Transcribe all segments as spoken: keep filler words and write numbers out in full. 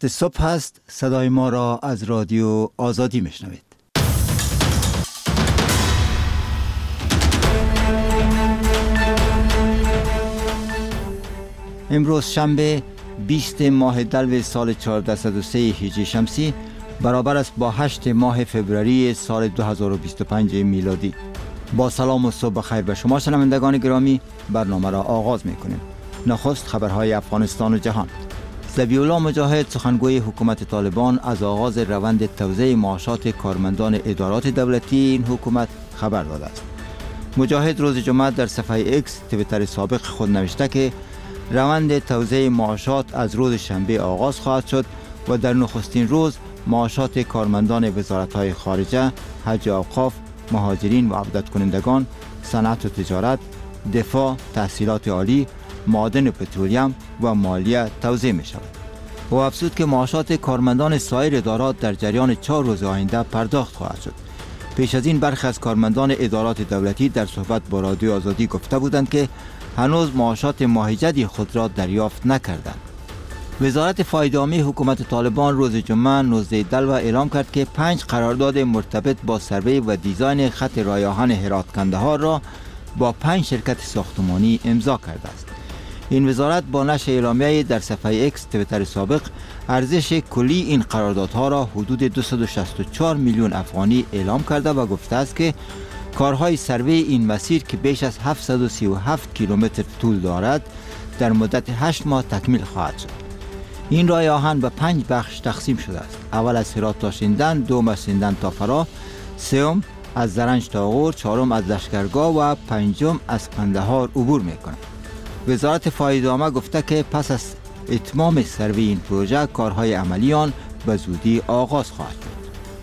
وقت صبح است. صدای ما را از رادیو آزادی میشنوید. امروز شنبه بیست ماه دلو سال چهارصد و سه هجری شمسی برابر است با هشت ماه فوریه سال دو هزار و بیست و پنج میلادی. با سلام و صبح بخیر به شما شنوندگان گرامی، برنامه را آغاز میکنیم. نخست خبرهای افغانستان و جهان. ذبیح‌الله مجاهد سخنگوی حکومت طالبان از آغاز روند توزیع معاشات کارمندان ادارات دولتی این حکومت خبر داده است. مجاهد روز جمعه در صفحه ایکس توییتر سابق خود نوشته که روند توزیع معاشات از روز شنبه آغاز خواهد شد و در نخستین روز معاشات کارمندان وزارت‌های خارجه، حج و اوقاف، مهاجرین و عودت کنندگان، صنعت و تجارت، دفاع، تحصیلات عالی، معادن و پترولیم و مالیه توزیع می شود. و افزود که معاشات کارمندان سایر ادارات در جریان چهار روز آینده پرداخت خواهد شد. پیش از این برخی از کارمندان ادارات دولتی در صحبت با رادیو آزادی گفته بودند که هنوز معاشات ماه جدی خود را دریافت نکردند. وزارت فایده عامی حکومت طالبان روز جمعه نوزده دلو اعلام کرد که پنج قرارداد مرتبط با سروی و دیزاین خط راه آهن هرات کندهار را با پنج شرکت ساختمانی امضا کرده است. این وزارت با نشر اعلامیه در صفحه ایکس توییتر سابق ارزش کلی این قراردادها را حدود دویست و شصت و چهار میلیون افغانی اعلام کرده و گفته است که کارهای سروی این مسیر که بیش از هفتصد و سی و هفت کیلومتر طول دارد در مدت هشت ماه تکمیل خواهد شد. این راه آهن به پنج بخش تقسیم شده است. اول از هرات تا شیندن، دوم از شیندن تا فرا، سوم از زرنج تا غور، چهارم از لشکرگاه و پنجم از قندهار عبور می‌کند. وزارت فایده عامه گفته که پس از اتمام سروی این پروژه کارهای عملی آن به زودی آغاز خواهد شد.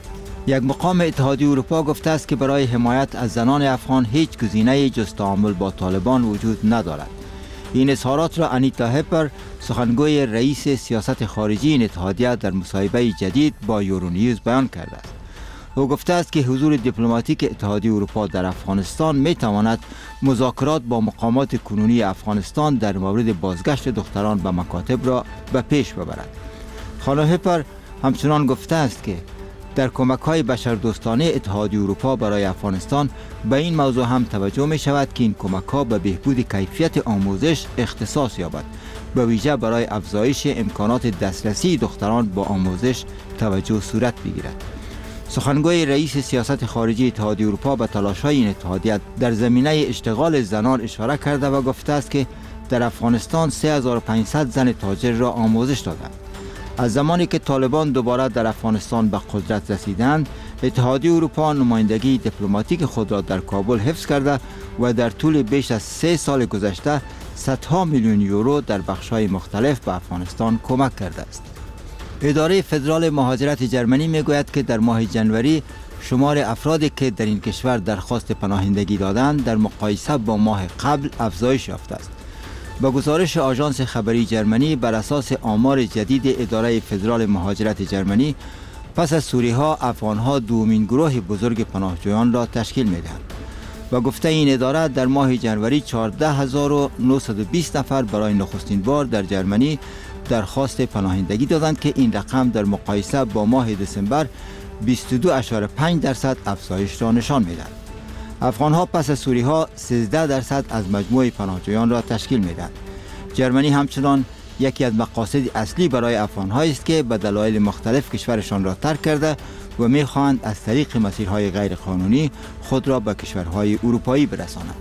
یک مقام اتحادیه اروپا گفته است که برای حمایت از زنان افغان هیچ گزینه‌ای جز تعامل با طالبان وجود ندارد. این اظهارات را انیتا هپر، سخنگوی رئیس سیاست خارجی این اتحادیه، در مصاحبه جدید با یورونیوز بیان کرده است. او گفته است که حضور دیپلماتیک اتحادیه اروپا در افغانستان می تواند مذاکرات با مقامات کنونی افغانستان در مورد بازگشت دختران به مکاتب را به پیش ببرد. خانم هپر همچنان گفته است که در کمک‌های بشردوستانه اتحادیه اروپا برای افغانستان به این موضوع هم توجه می شود که این کمک‌ها به بهبود کیفیت آموزش اختصاص یابد، به ویژه برای افزایش امکانات دسترسی دختران با آموزش توجه صورت بگیرد. سخنگوی رئیس سیاست خارجی اتحادیه اروپا به تلاش‌های این اتحادیه در زمینه اشتغال زنان اشاره کرده و گفته است که در افغانستان سه هزار و پانصد زن تاجر را آموزش دادند. از زمانی که طالبان دوباره در افغانستان به قدرت رسیدند، اتحادیه اروپا نمایندگی دیپلماتیک خود را در کابل حفظ کرده و در طول بیش از سه سال گذشته صدها میلیون یورو در بخش‌های مختلف به افغانستان کمک کرده است. اداره فدرال مهاجرت جرمنی میگوید که در ماه جنوری شمار افرادی که در این کشور درخواست پناهندگی دادند در مقایسه با ماه قبل افزایش یافته است. با گزارش آژانس خبری جرمنی بر اساس آمار جدید اداره فدرال مهاجرت جرمنی، پس از سوری‌ها، افغان‌ها دومین گروه بزرگ پناهجویان را تشکیل می‌دهند. و گفته این اداره در ماه جنوری چهارده هزار و نهصد و بیست نفر برای نخستین بار در جرمنی درخواست پناهندگی دادند که این رقم در مقایسه با ماه دسامبر بیست و دو اشاره پنج درصد افزایش را نشان می‌دهد. افغان‌ها پس از سوری‌ها سیزده درصد از مجموع پناهجویان را تشکیل می‌دهند. جرمنی همچنان یکی از مقاصد اصلی برای افغان‌ها است که به دلایل مختلف کشورشان را ترک کرده و می‌خواهند از طریق مسیرهای غیرقانونی خود را به کشورهای اروپایی برسانند.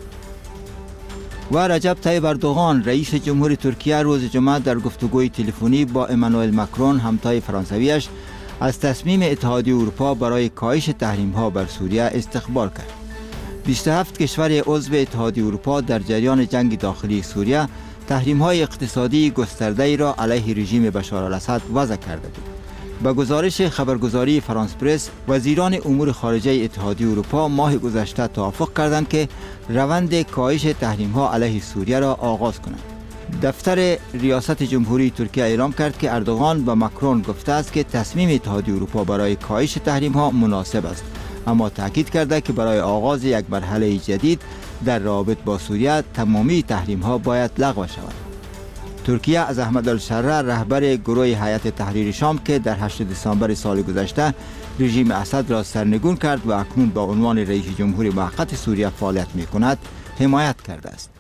و رجب طیب اردوغان رئیس جمهور ترکیه روز جمعه در گفتگوی تلفنی با امانوئل ماکرون همتای فرانسویش از تصمیم اتحادیه اروپا برای کاهش تحریم‌ها بر سوریه استقبال کرد. بیست و هفت کشور عضو اتحادیه اروپا در جریان جنگ داخلی سوریه تحریم‌های اقتصادی گسترده‌ای را علیه رژیم بشار الاسد وضع کرده بود. با گزارش خبرگزاری فرانس پرس، وزیران امور خارجه اتحادیه اروپا ماه گذشته توافق کردند که روند کاهش تحریم‌ها علیه سوریه را آغاز کنند. دفتر ریاست جمهوری ترکیه اعلام کرد که اردوغان به ماکرون گفته است که تصمیم اتحادیه اروپا برای کاهش تحریم‌ها مناسب است، اما تاکید کرده که برای آغاز یک مرحله جدید در رابط با سوریه تمامی تحریم‌ها باید لغو شود. ترکیه از احمد الشره رهبر گروه هیئت تحریر شام که در هشتم دسامبر سال گذشته رژیم اسد را سرنگون کرد و اکنون با عنوان رئیس جمهور موقت سوریه فعالیت می کند حمایت کرده است.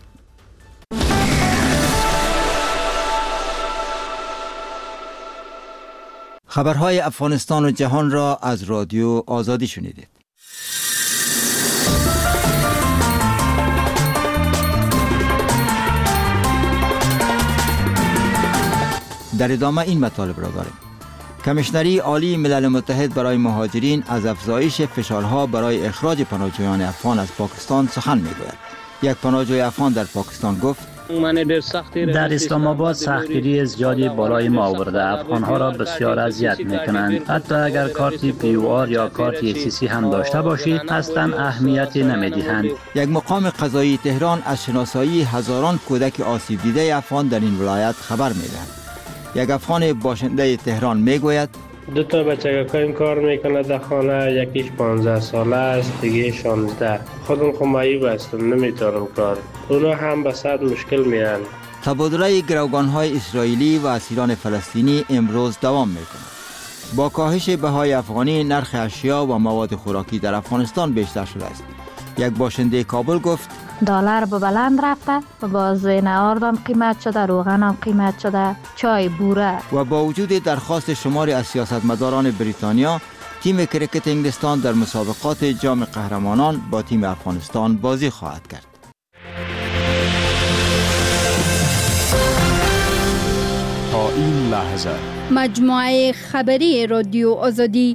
خبرهای افغانستان و جهان را از رادیو آزادی شنیدید. در ادامه این مطالب را داریم. کمیشنری عالی ملل متحد برای مهاجرین از افزایش فشارها برای اخراج پناهجویان افغان از پاکستان سخن می‌گوید. یک پناهجوی افغان در پاکستان گفت: در اسلام آباد سختگیری زیادی بالای ما آورده. افغانها را بسیار اذیت میکنند. حتی اگر کارت پی او آر یا کارت سی سی هم داشته باشید اصلا اهمیتی نمیدهند. یک مقام قضایی تهران از شناسایی هزاران کودک آسیب دیده افغان در این ولایت خبر میدهد. یک افغان باشنده تهران میگوید: دو تا بچه که این کار میکنه در خانه، یکیش پانزده ساله است، دیگه شانزده. خودم خمایی بستم، نمیتونم کار. اونا هم به صد مشکل میان. تبادله گروگانهای اسرائیلی و اسیران فلسطینی امروز دوام میکند. با کاهش بهای افغانی نرخ اشیا و مواد خوراکی در افغانستان بیشتر شده است. یک باشنده کابل گفت: دلار به بلند رفته و باز نهارد هم قیمت شده، روغن هم قیمت شده، چای بوره. و با وجود درخواست شماری از سیاستمداران بریتانیا، تیم کرکت انگلستان در مسابقات جام قهرمانان با تیم افغانستان بازی خواهد کرد. تا این لحظه مجموعه خبری رادیو آزادی.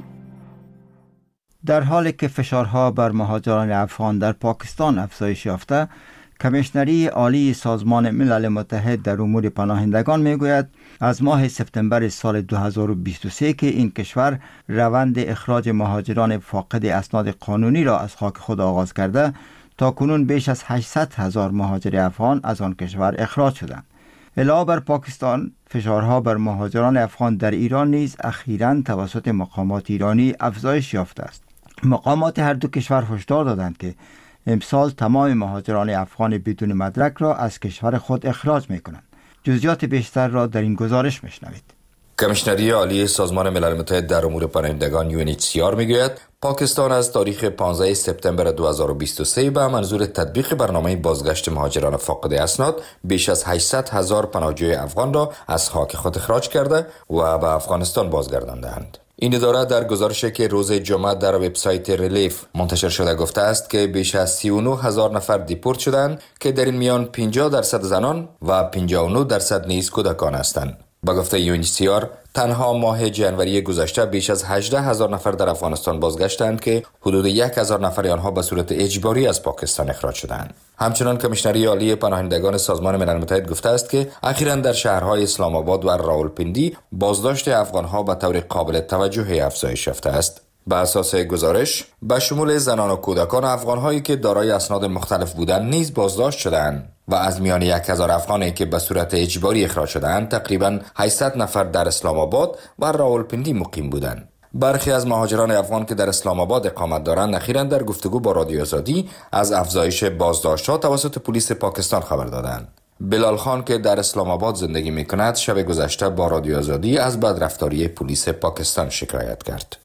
در حالی که فشارها بر مهاجران افغان در پاکستان افزایش یافته، کمیشنری عالی سازمان ملل متحد در امور پناهندگان میگوید از ماه سپتامبر سال دو هزار و بیست و سه که این کشور روند اخراج مهاجران فاقد اسناد قانونی را از خاک خود آغاز کرده، تا کنون بیش از هشتصد هزار مهاجر افغان از آن کشور اخراج شدند. علاوه بر پاکستان، فشارها بر مهاجران افغان در ایران نیز اخیراً توسط مقامات ایرانی افزایش یافته است. مقامات هر دو کشور هشدار دادند که امسال تمام مهاجران افغان بدون مدرک را از کشور خود اخراج می‌کنند. جزئیات بیشتر را در این گزارش می‌شنوید. کمیشنری عالی سازمان ملل متحد در امور پناهندگان یو ان اچ سی آر میگوید پاکستان از تاریخ پانزده سپتامبر دو هزار و بیست و سه به منظور تطبیق برنامه بازگشت مهاجران فاقد اسناد بیش از هشتصد هزار پناهجوی افغان را از خاک خود اخراج کرده و به افغانستان بازگرداندند. این اداره در گزارشی که روز جمعه در وبسایت ریلیف منتشر شده گفته است که بیش از سی و نه هزار نفر دیپورت شدند که در این میان پنجاه درصد زنان و پنجاه و نه درصد نیز کودکان هستند. با گفته یو ان اچ سی آر تنها ماه جنوری گذشته بیش از هجده هزار نفر در افغانستان بازگشتند که حدود یک هزار نفر آنها به صورت اجباری از پاکستان اخراج شدند. همچنان کمیشنری عالی پناهندگان سازمان ملل متحد گفته است که اخیراً در شهرهای اسلام آباد و راولپندی بازداشت افغانها به طور قابل توجهی افزایش یافته است. به اساس گزارش به شمول زنان و کودکان افغانهایی که دارای اسناد مختلف بودند نیز بازداشت شدند و از میان یک هزار افغانی که به صورت اجباری اخراج شدند تقریباً هشتصد نفر در اسلام آباد و راولپندی مقیم بودند. برخی از مهاجران افغان که در اسلام آباد اقامت دارند اخیراً در گفتگو با رادیو آزادی از افزایش بازداشت‌ها توسط پلیس پاکستان خبر دادند. بلال خان که در اسلام آباد زندگی می‌کند شب گذشته با رادیو آزادی از بدرفتاری پلیس پاکستان شکایت کرد.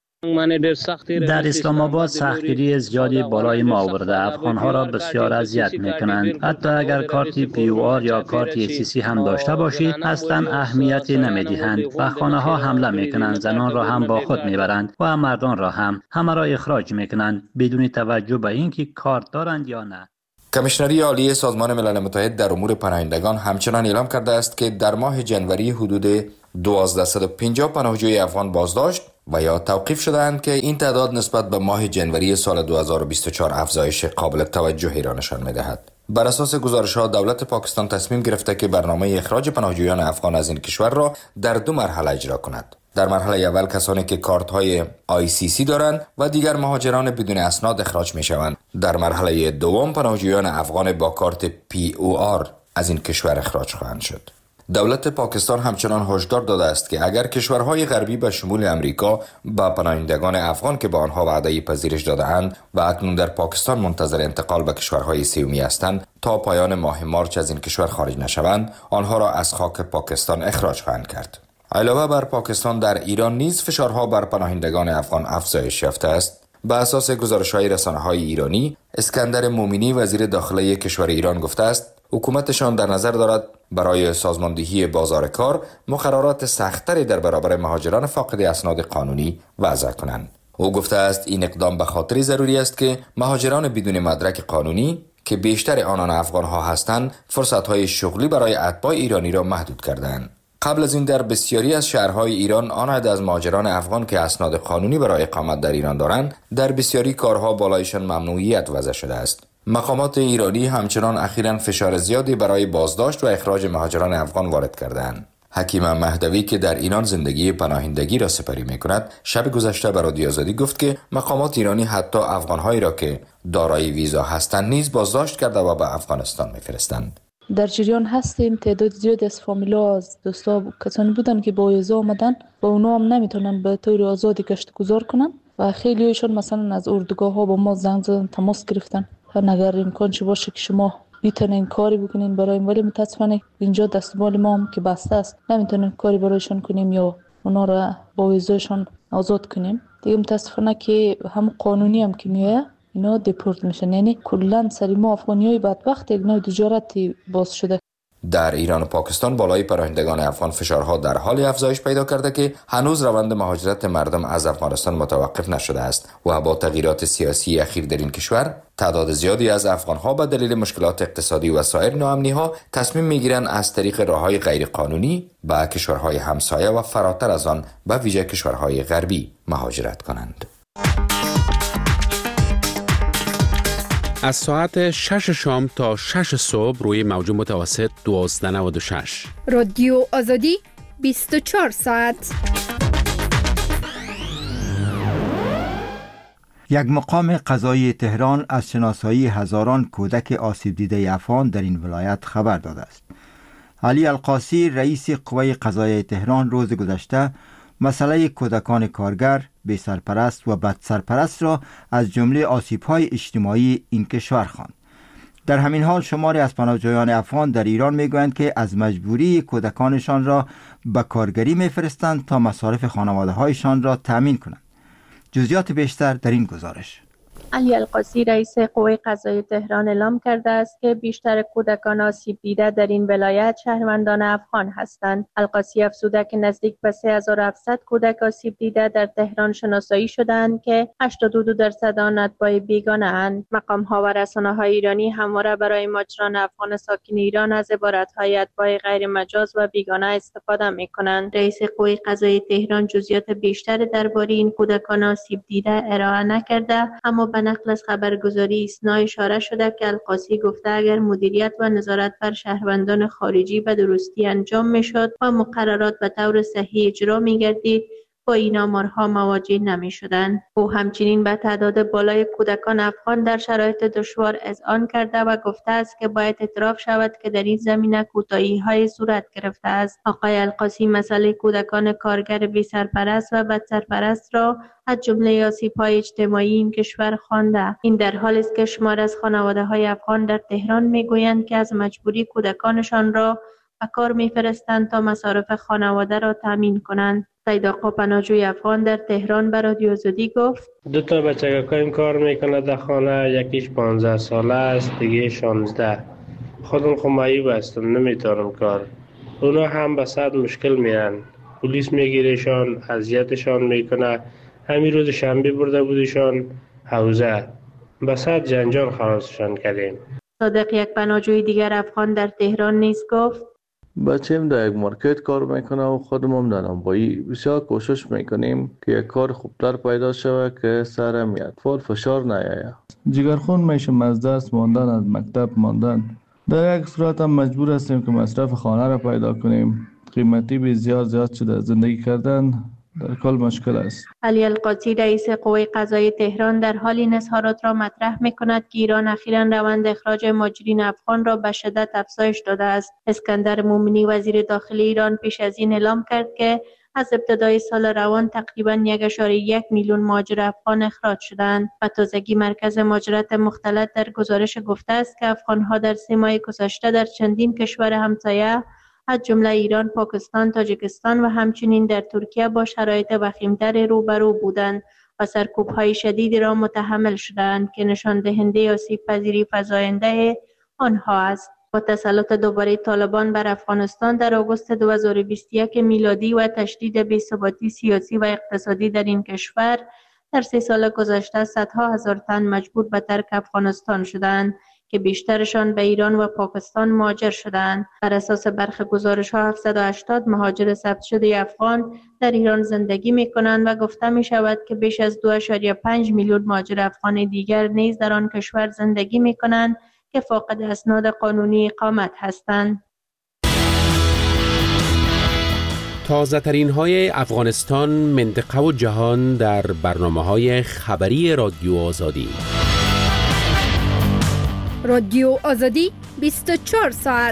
در اسلام آباد سختگیری زیادی بالای ما آورده. افغانها را بسیار اذیت میکنند. حتی اگر کارت پی او آر یا کارت سی سی هم داشته باشید اصلا اهمیتی نمیدهند. و خانه ها حمله میکنند، زنان را هم با خود میبرند و مردان را هم، همه را اخراج میکنند بدون توجه به اینکه کارت دارند یا نه. کمیشنری عالی سازمان ملل متحد در امور پناهندگان همچنان اعلام کرده است که در ماه جنوری حدود دو هزار و دویست و پنجاه پناهجوی افغان بازداشت و یا توقیف شدند که این تعداد نسبت به ماه جنوری سال دو هزار و بیست و چهار افزایش قابل توجهی را نشان می‌دهد. بر اساس گزارش‌ها دولت پاکستان تصمیم گرفته که برنامه اخراج پناهجویان افغان از این کشور را در دو مرحله اجرا کند. در مرحله اول کسانی که کارت‌های آی سی سی دارند و دیگر مهاجران بدون اسناد اخراج می‌شوند. در مرحله دوم پناهجویان افغان با کارت پی او آر از این کشور اخراج خواهند شد. دولت پاکستان همچنان هشدار داده است که اگر کشورهای غربی به شمول امریکا به پناهندگان افغان که به آنها وعده پذیرش داده‌اند و اکنون در پاکستان منتظر انتقال به کشورهای سومی هستند تا پایان ماه مارچ از این کشور خارج نشوند، آنها را از خاک پاکستان اخراج خواهند کرد. علاوه بر پاکستان در ایران نیز فشارها بر پناهندگان افغان افزایش یافته است. به اساس گزارش‌های رسانه‌های ایرانی، اسکندر مومنی وزیر داخلی کشور ایران گفته است حکومتشان در نظر دارد برای سازماندهی بازار کار مقررات سخت‌تری در برابر مهاجران فاقد اسناد قانونی وضع کنند. او گفته است این اقدام به خاطر ضروری است که مهاجران بدون مدرک قانونی که بیشتر آنان افغان‌ها هستند فرصت‌های شغلی برای اتباع ایرانی را محدود کردند. قبل از این در بسیاری از شهرهای ایران آن عدد از مهاجران افغان که اسناد قانونی برای اقامت در ایران دارند در بسیاری کارها بالایشان ممنوعیت وضع شده است. مقامات ایرانی همچنان اخیراً فشار زیادی برای بازداشت و اخراج مهاجران افغان وارد کردند. حکیم مهدوی که در ایران زندگی پناهندگی را سپری می‌کند، شب گذشته به رادیو آزادی گفت که مقامات ایرانی حتی افغان‌هایی را که دارای ویزا هستند نیز بازداشت کرده و به افغانستان می‌فرستند. در جریان هستیم. تعداد زیاد از فامیلا از دوستا کسانی بودن که با ویزا آمدن و اونا هم نمیتونن به طور آزادی گشت گذار کنن و خیلی هایشون مثلا از اردوگاه ها با ما زنگ زدن، تماس گرفتن اگر امکان چه باشه که شما میتونین کاری بکنین برای، ولی متاسفانه اینجا دستمال ما هم که بسته است نمیتونیم کاری برایشان کنیم یا اونا را با ویزاشان آزاد کنیم. دیگه متاسفانه که هم قانونی هم که میایه اینا دیپورت میشن، یعنی کلا سری ما افغانیای بدبخت یک نوع تجارتی باز شده. در ایران و پاکستان بالای پناهندگان افغان فشارها در حال افزایش پیدا کرده که هنوز روند مهاجرت مردم از افغانستان متوقف نشده است و با تغییرات سیاسی اخیر در این کشور تعداد زیادی از افغانها به دلیل مشکلات اقتصادی و سایر ناامنی‌ها تصمیم می‌گیرند از طریق راه‌های غیرقانونی به کشورهای همسایه و فراتر از آن به ویژه کشورهای غربی مهاجرت کنند. از ساعت شش شام تا شش صبح روی موج متوسط دوازده و نود و شش. رادیو آزادی بیست و چهار ساعت. یک مقام قضایی تهران از شناسایی هزاران کودک آسیب دیده افغان در این ولایت خبر داده است. علی القاسی رئیس قوه قضایی تهران روز گذشته مسئله کودکان کارگر، بی سرپرست و بد سرپرست را از جمله آسیب‌های اجتماعی این کشور خواند. در همین حال شماری از پناهجویان افغان در ایران میگویند که از مجبوری کودکانشان را به کارگری میفرستند تا مصارف خانواده‌هایشان را تأمین کنند. جزئیات بیشتر در این گزارش. علی القاسی رئیس قوه قضایی تهران اعلام کرده است که بیشتر کودکان آسیب دیده در این ولایت شهروندان افغان هستند. القاسی افزوده که نزدیک به سه هزار و هفتصد کودک آسیب دیده در تهران شناسایی شدند که هشتاد و دو درصد آن اتباع بیگانه اند. مقام ها و رسانه های ایرانی همواره برای مهاجران افغان ساکن ایران از عبارت های اتباع غیر مجاز و بیگانه استفاده می کنند. رئیس قوه قضایی تهران جزئیات بیشتر درباره این کودکان آسیب دیده ارائه نکرده، اما به نقل از خبرگزاری ایسنا اشاره شده که القاسی گفته اگر مدیریت و نظارت بر شهروندان خارجی به درستی انجام میشد و مقررات به طور صحیح اجرا میگردید با این آمارها مواجه نمی شدند. او همچنین به تعداد بالای کودکان افغان در شرایط دشوار اذعان کرده و گفته است که باید اعتراف شود که در این زمینه کوتاهی های صورت گرفته است. آقای القاسی مسئله کودکان کارگر بی سرپرست و بد سرپرست را از جمله آسیب‌های اجتماعی این کشور خوانده. این در حالی است که شمار از خانواده‌های افغان در تهران میگویند که از مجبوری کودکانشان را به کار میفرستند تا مصارف خانواده را تامین کنند. سید آقا پناهجوی افغان در تهران به رادیو آزادی گفت دو تا بچگاکایم کار میکنه در خانه، یکیش پانزده ساله است، دیگه شانزده. خودم خمایی بستم، نمیتونم کار. اونا هم به صد مشکل میرن، پلیس میگیرشان، اذیتشان میکنه. همین روز شنبه برده بودشان حوزه، به صد جنجال خلاصشان کردیم. صادق یک پناهجوی دیگر افغان در تهران نیز گفت بچه‌م در یک مارکت کار میکنه و خودم هم در نانوایی. بسیار کوشش میکنیم که یک کار خوبتر پیدا شود که سرم اطفال فشار نیاید. جگرخون میشم از دست ماندن، از مکتب ماندن. در یک صورت هم مجبور هستیم که مصرف خانه را پیدا کنیم. قیمتی بسیار زیاد شده، زندگی کردن در کل مشکل است. علی القادسی رئیس قوه قضایی تهران در حال این اظهارات را مطرح می‌کند که ایران اخیراً روند اخراج مهاجرین افغان را به شدت افزایش داده است. اسکندر مومنی وزیر داخلی ایران پیش از این اعلام کرد که از ابتدای سال روان تقریباً یک ممیز یک میلیون مهاجر افغان اخراج شدند. و تازگی مرکز مهاجرت مختلط در گزارش گفته است که افغان‌ها در سه ماه گذشته در چندین کشور همسایه از جمله ایران، پاکستان، تاجیکستان و همچنین در ترکیه با شرایط وخیم‌تر روبرو بودند و سرکوب‌های شدیدی را متحمل شدند که نشان دهنده آسیب پذیری فزاینده آنها است. با تسلط دوباره طالبان بر افغانستان در آگوست دو هزار و بیست و یک میلادی و تشدید بی‌ثباتی سیاسی و اقتصادی در این کشور، در سه سال گذشته صدها هزار تن مجبور به ترک افغانستان شدند که بیشترشان به ایران و پاکستان مهاجر شدند. بر اساس برخی گزارش‌ها هفتصد و هشتاد مهاجر ثبت شده افغان در ایران زندگی می‌کنند و گفته می‌شود که بیش از دو ممیز پنج میلیون مهاجر افغان دیگر نیز در آن کشور زندگی می‌کنند که فاقد اسناد قانونی اقامت هستند. تازه ترین های افغانستان، منطقه و جهان در برنامه های خبری رادیو آزادی. رادیو آزادی بیست و چهار ساعت.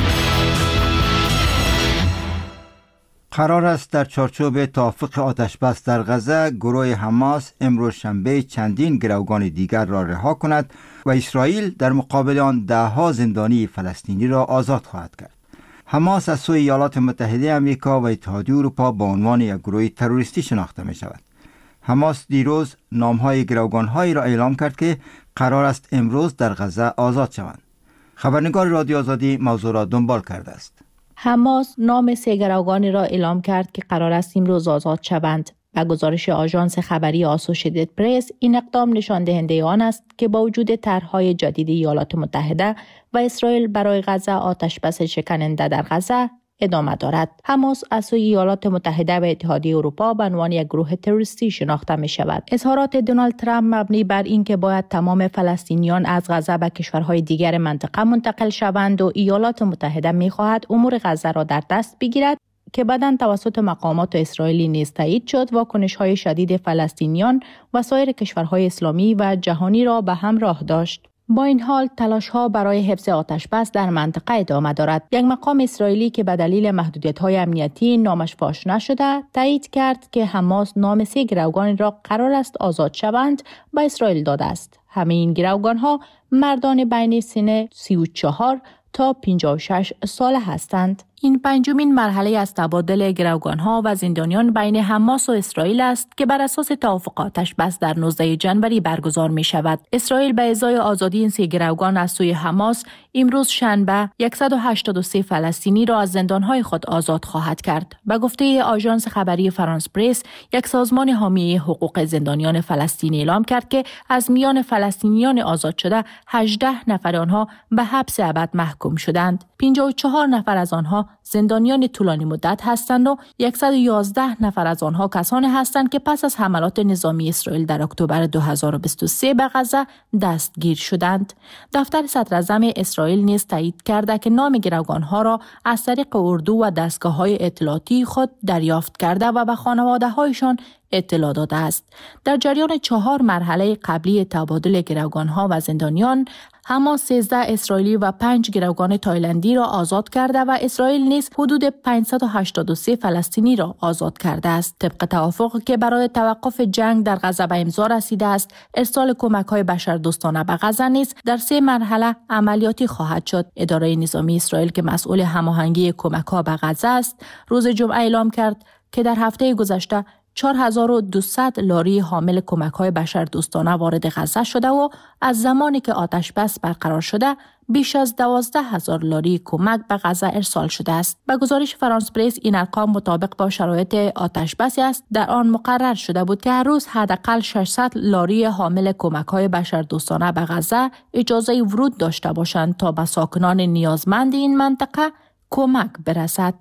قرار است در چارچوب توافق آتشبس در غزه گروه حماس امروز شنبه چندین گروگان دیگر را رها کند و اسرائیل در مقابل آن ده‌ها زندانی فلسطینی را آزاد خواهد کرد. حماس از سوی ایالات متحده آمریکا و اتحادیه اروپا به عنوان یک گروه تروریستی شناخته می شود. حماس دیروز نام‌های گروگان‌هایی را اعلام کرد که قرار است امروز در غزه آزاد شوند. خبرنگار رادیو آزادی موضوع را دنبال کرده است. حماس نام سه گروگانی را اعلام کرد که قرار است امروز آزاد شوند. با گزارش آژانس خبری آسوشیتد پرس، این اقدام نشان دهنده آن است که با وجود طرح‌های جدید ایالات متحده و اسرائیل برای غزه آتشبس شکننده در غزه ادامه دارد. حماس از سوی ایالات متحده و اتحادیه اروپا به عنوان یک گروه تروریستی شناخته می شود. اظهارات دونالد ترامپ مبنی بر اینکه باید تمام فلسطینیان از غزه به کشورهای دیگر منطقه منتقل شوند و ایالات متحده می خواهد امور غزه را در دست بگیرد که بعداً توسط مقامات اسرائیلی نیز تایید شد، واکنش‌های شدید فلسطینیان و سایر کشورهای اسلامی و جهانی را به هم راه داشت. با این حال تلاش‌ها برای حفظ آتشبس در منطقه ادامه دارد. یک مقام اسرائیلی که به دلیل محدودیت‌های امنیتی نامش فاش نشده، تایید کرد که حماس نام سه گروگان را قرار است آزاد شوند به اسرائیل داده است. همه این گروگان‌ها مردان بین سن سی و چهار تا پنجاه و شش ساله هستند. این پنجمین مرحله از تبادل گروگان‌ها و زندانیان بین حماس و اسرائیل است که بر اساس توافق آتشبس در نوزده ژانویه برگزار می شود. اسرائیل به ازای آزادی این سه گروگان از سوی حماس امروز شنبه صد و هشتاد و سه فلسطینی را از زندان‌های خود آزاد خواهد کرد. به گفته آژانس خبری فرانس پرس، یک سازمان حامی حقوق زندانیان فلسطینی اعلام کرد که از میان فلسطینیان آزاد شده هجده نفر آنها به حبس ابد محکوم شدند. پنجاه و چهار نفر از آنها زندانیان طولانی مدت هستند و صد و یازده نفر از آنها کسانی هستند که پس از حملات نظامی اسرائیل در اکتبر دو هزار و بیست و سه به غزه دستگیر شدند. دفتر صدراعظم اسرائیل نیز تایید کرده که نام گروگان‌ها را از طریق اردو و دستگاه‌های اطلاعاتی خود دریافت کرده و به خانواده‌هایشان اطلاع داده است. در جریان چهار مرحله قبلی تبادل گروگان‌ها و زندانیان، حماس سیزده اسرائیلی و پنج گروگان تایلندی را آزاد کرده و اسرائیل نیز حدود پانصد و هشتاد و سه فلسطینی را آزاد کرده است. طبق توافقی که برای توقف جنگ در غزه به امضا رسیده است، ارسال کمک‌های بشردوستانه به غزه نیز در سه مرحله عملیاتی خواهد شد. اداره نظامی اسرائیل که مسئول هماهنگی کمک‌ها به غزه است، روز جمعه اعلام کرد که در هفته گذشته چهار هزار و دویست لاری حامل کمک‌های بشردوستانه وارد غزه شده و از زمانی که آتشبس برقرار شده بیش از دوازده هزار لاری کمک به غزه ارسال شده است. به گزارش فرانس پرس، این ارقام مطابق با شرایط آتشبسی است در آن مقرر شده بود که هر روز حداقل ششصد لاری حامل کمک‌های بشردوستانه به غزه اجازه ورود داشته باشند تا به ساکنان نیازمند این منطقه کمک برسد.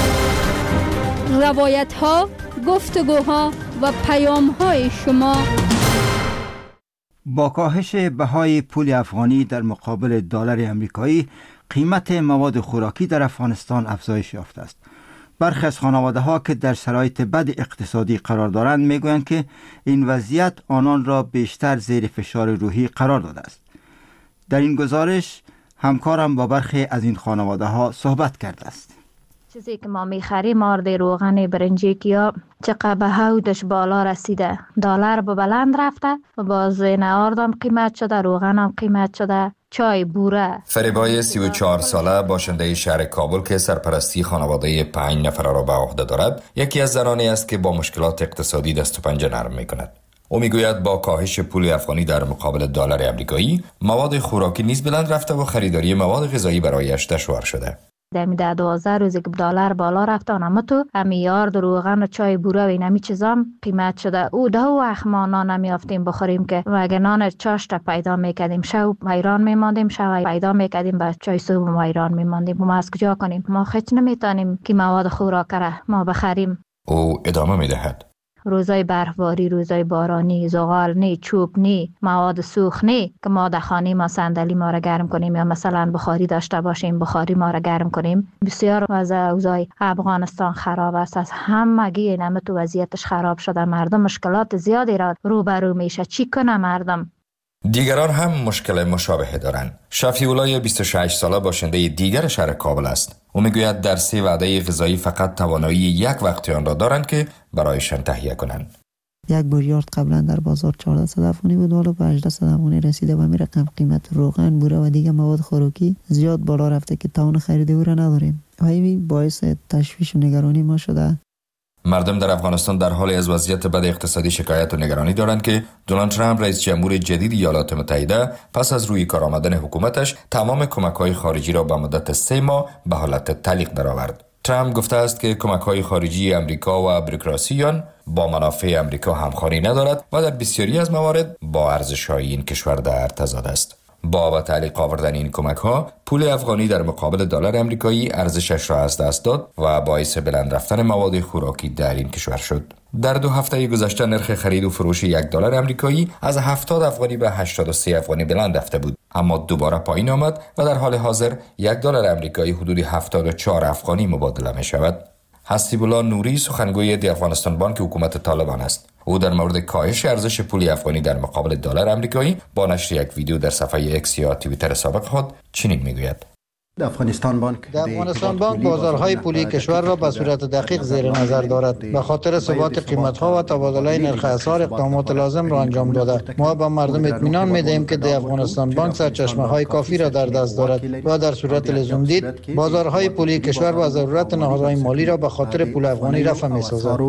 روایت ها، گفتگوها و پیام های شما. با کاهش بهای پول افغانی در مقابل دلار آمریکایی، قیمت مواد خوراکی در افغانستان افزایش یافته است. برخی از خانواده ها که در شرایط بد اقتصادی قرار دارند میگویند که این وضعیت آنان را بیشتر زیر فشار روحی قرار داده است. در این گزارش همکارم با برخی از این خانواده ها صحبت کرده است. چیزی که ما میخریم آرد روغن برنجی که چقدر به هودش بالا رسیده، دلار به بلند رفته و باز آردم قیمت شده، روغن هم قیمت شده، چای بوره. فریبای سی و چهار ساله باشنده شهر کابل که سرپرستی خانواده پنج نفره را به عهده دارد، یکی از زنانی است که با مشکلات اقتصادی دست و پنجه نرم میکند. او میگوید با کاهش پول افغانی در مقابل دلار آمریکایی، مواد خوراکی نیز بلند رفته و خریداری مواد غذایی برایش دشوار شده. دمی ده دوازده روزی که دلار بالا رفته اما تو همی یارد روغن و چای بوره و اینمی چیزام قیمت شده. او ده وقت ما نان نمیافتیم بخوریم که و اگه نان چاشت پیدا میکردیم شب ایران میماندیم، شب پیدا میکردیم با چای صبح ما ایران میماندیم. ما از کجا کنیم؟ ما خیلی نمیتونیم که مواد خوراک را ما بخریم. او ادامه میدهد: روزای برفباری، روزای بارانی، زغال نی، چوب نی، مواد سوخت نی که ما در خانه ما صندلی ما را گرم کنیم یا مثلا بخاری داشته باشیم بخاری ما را گرم کنیم. بسیار وضع اوضاع افغانستان خراب است. از همگی نمه تو وضعیتش خراب شده. مردم مشکلات زیادی را روبرو میشه. چی کنه مردم؟ دیگران هم مشکل مشابه دارند. شفیع‌الله بیست و شش ساله باشنده دیگر شهر کابل است. او میگوید در سه وعده غذایی فقط توانایی یک وقت آن را دارند که برایشان تهیه کنند. یک بوریارد قبلا در بازار چهارصد افغانی بود، حالا به هجده افغانی رسیده و می رقم قیمت روغن، بوره و دیگه مواد خوراکی زیاد بالا رفته که توان خرید او را نداریم و این باعث تشویش و نگرانی ما شده. مردم در افغانستان در حال از وضعیت بد اقتصادی شکایت و نگرانی دارند که دونالد ترامپ رئیس جمهور جدید ایالات متحده پس از روی کار آمدن حکومتش تمام کمک‌های خارجی را به مدت سه ماه به حالت تعلیق درآورد. ترامپ گفته است که کمک‌های خارجی امریکا و بوروکراسیان با منافع امریکا همخوانی ندارد و در بسیاری از موارد با ارزش‌های این کشور در تضاد است. با به تعلیق آوردن این کمک‌ها، پول افغانی در مقابل دلار آمریکایی ارزشش را از دست داد و باعث بلند رفتن مواد خوراکی در این کشور شد. در دو هفته گذشته نرخ خرید و فروش یک دلار آمریکایی از هفتاد افغانی به هشتاد و سه افغانی بلند رفته بود، اما دوباره پایین آمد و در حال حاضر یک دلار آمریکایی حدود هفتاد و چهار افغانی مبادله می شود. حسیب الله نوری سخنگوی دی افغانستان بانک حکومت طالبان است. او در مورد کاهش ارزش پول افغانی در مقابل دلار آمریکایی با نشر یک ویدیو در صفحه اکس یا توییتر سابق خود چنین میگوید: در افغانستان بانک در افغانستان بانک بازارهای پولی کشور را به صورت دقیق زیر نظر دارد. به خاطر ثبات قیمت‌ها و تبادله نرخ اسعار اقدامات لازم را انجام داده. ما به مردم اطمینان می‌دهیم که در افغانستان بانک سرچشمه‌های کافی را در دست دارد و در صورت لزوم دید بازارهای پولی کشور و ضرورت نهادهای مالی را به خاطر پول افغانی رفع می‌سازد.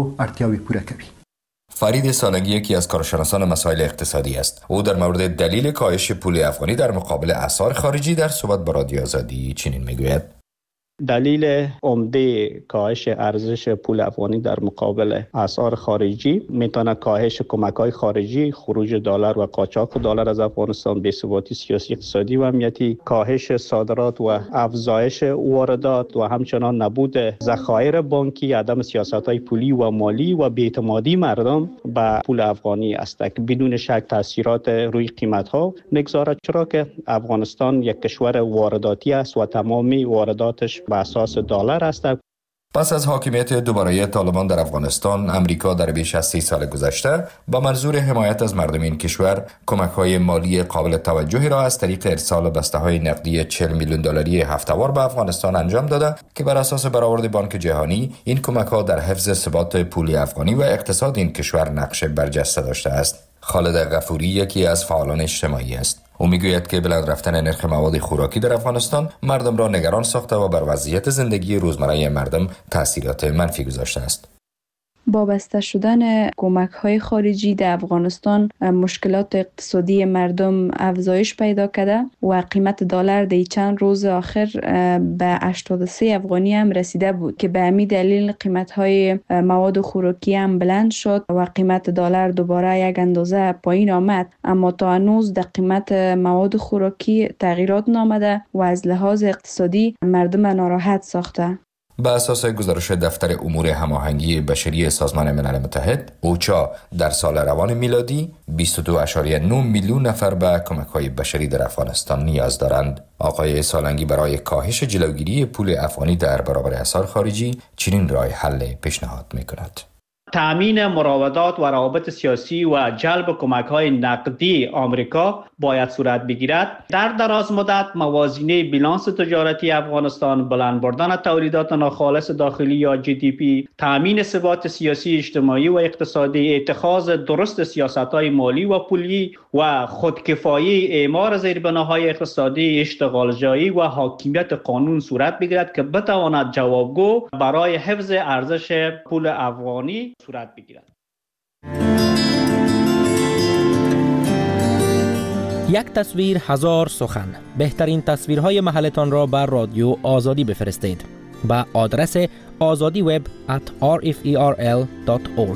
فرید سالنگی یکی از کارشناسان مسائل اقتصادی است. او در مورد دلیل کاهش پول افغانی در مقابل اسعار خارجی در صحبت با رادیو آزادی چنین میگوید: دلیل عمده کاهش ارزش پول افغانی در مقابل اسعار خارجی میتونه کاهش کمک‌های خارجی، خروج دلار و قاچاق دلار از افغانستان، بی‌ثباتی سیاسی، اقتصادی و امنیتی، کاهش صادرات و افزایش واردات و همچنان نبود ذخایر بانکی، عدم سیاست‌های پولی و مالی و بی‌اعتمادی مردم به پول افغانی است که بدون شک تاثیرات روی قیمت‌ها میگذارد، چرا که افغانستان یک کشور وارداتی است و تمامی وارداتش به اساس دلار است. پس از حاکمیت دوباره طالبان در افغانستان، امریکا در بیش از سی سال گذشته با منظور حمایت از مردم این کشور کمک‌های مالی قابل توجهی را از طریق ارسال بسته‌های نقدی چهل میلیون دلاری هفته‌وار به افغانستان انجام داده که بر اساس برآورد بانک جهانی این کمک‌ها در حفظ ثبات پولی افغانی و اقتصاد این کشور نقش برجسته داشته است. خالد غفوری یکی از فعالان اجتماعی است. او میگوید که بلند رفتن نرخ مواد خوراکی در افغانستان مردم را نگران ساخته و بر وضعیت زندگی روزمره مردم تاثیرات منفی گذاشته است. با بسته شدن کمک‌های خارجی در افغانستان مشکلات اقتصادی مردم افزایش پیدا کرده و قیمت دلار در چند روز آخر به هشتاد و سه افغانی هم رسیده بود که به همین دلیل قیمت‌های مواد خوراکی هم بلند شد و قیمت دلار دوباره یک اندازه پایین آمد، اما تا هنوز در قیمت مواد خوراکی تغییرات نامده و از لحاظ اقتصادی مردم ناراحت ساخته. به اساس گزارش دفتر امور هماهنگی بشری سازمان ملل متحد، اوچا در سال روان میلادی بیست و دو ممیز نه میلیون نفر به کمک‌های بشری در افغانستان نیاز دارند. آقای سالنگی برای کاهش جلوگیری پول افغانی در برابر اسعار خارجی چنین راه حل پیشنهاد می‌کند. تأمین مراودات و روابط سیاسی و جلب کمک‌های نقدی آمریکا باید صورت بگیرد. در دراز مدت موازنه بیلانس تجارتی افغانستان، بلند بردن تولیدات ناخالص داخلی یا جی دی پی، تأمین ثبات سیاسی، اجتماعی و اقتصادی، اتخاذ درست سیاست‌های مالی و پولی و خودکفایی اعمار زیربناهای اقتصادی، اشتغال جایی و حاکمیت قانون صورت بگیرد که بتواند جوابگو برای حفظ ارزش پول افغانی صورت بگیرد. یک تصویر هزار سخن. بهترین تصویرهای محلتان را بر رادیو آزادی بفرستید با آدرس آزادی وب ات آر اف ای آر ال دات اورگ.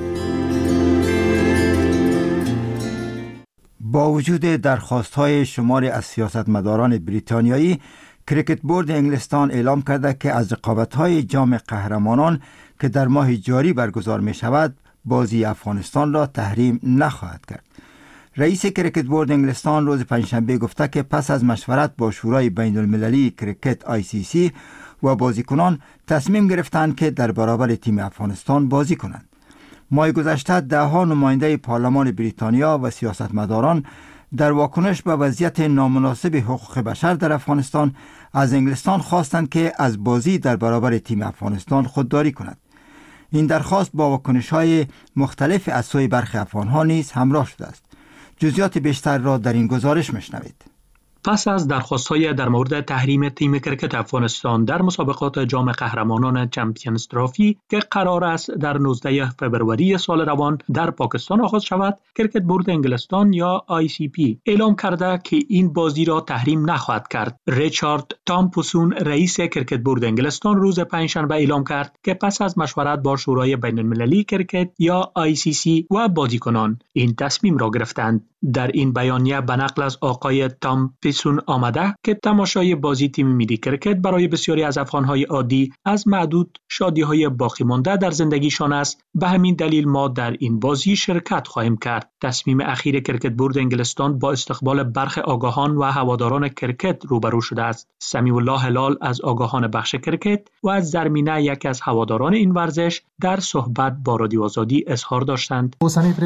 با وجود درخواست‌های شماری از سیاستمداران بریتانیایی، کریکت بورد انگلستان اعلام کرده که از رقابت‌های جام قهرمانان که در ماه جاری برگزار می شود بازی افغانستان را تحریم نخواهد کرد. رئیس کریکت بورد انگلستان روز پنجشنبه گفته که پس از مشورت با شورای بین المللی کریکت آی سی سی و بازیکنان تصمیم گرفتند که در برابر تیم افغانستان بازی کنند. ماه گذشته دهها نماینده پارلمان بریتانیا و سیاستمداران در واکنش به وضعیت نامناسب حقوق بشر در افغانستان از انگلستان خواستند که از بازی در برابر تیم افغانستان خودداری کند. این درخواست با واکنش‌های مختلف از سوی برخی افغان‌ها نیز همراه شده است. جزئیات بیشتر را در این گزارش میشنوید. پس از درخواست‌های در مورد تحریم تیم کرکت افغانستان در مسابقات جام قهرمانان چمپیونز ترافی که قرار است در نوزدهم فوریه سال روان در پاکستان آغاز شود، کرکت بورد انگلستان یا آی سی پی اعلام کرده که این بازی را تحریم نخواهد کرد. ریچارد تامپسون رئیس کرکت بورد انگلستان روز پنجشنبه اعلام کرد که پس از مشورت با شورای بین المللی کرکت یا آی سی سی و بازیکنان این تصمیم را گرفتند. در این بیانیه به نقل از آقای تامپسون آمده که تماشای بازی تیم ملی کرکت برای بسیاری از افغان‌های عادی از معدود شادی‌های باقی مانده در زندگیشان است. به همین دلیل ما در این بازی شرکت خواهیم کرد. تصمیم اخیر کرکت بورد انگلستان با استقبال برخی آگاهان و هواداران کرکت روبرو شده است. سمیع الله هلال از آگاهان بخش کرکت و از زرمینه یکی از هواداران این ورزش در صحبت با رادیو آزادی اظهار داشتند.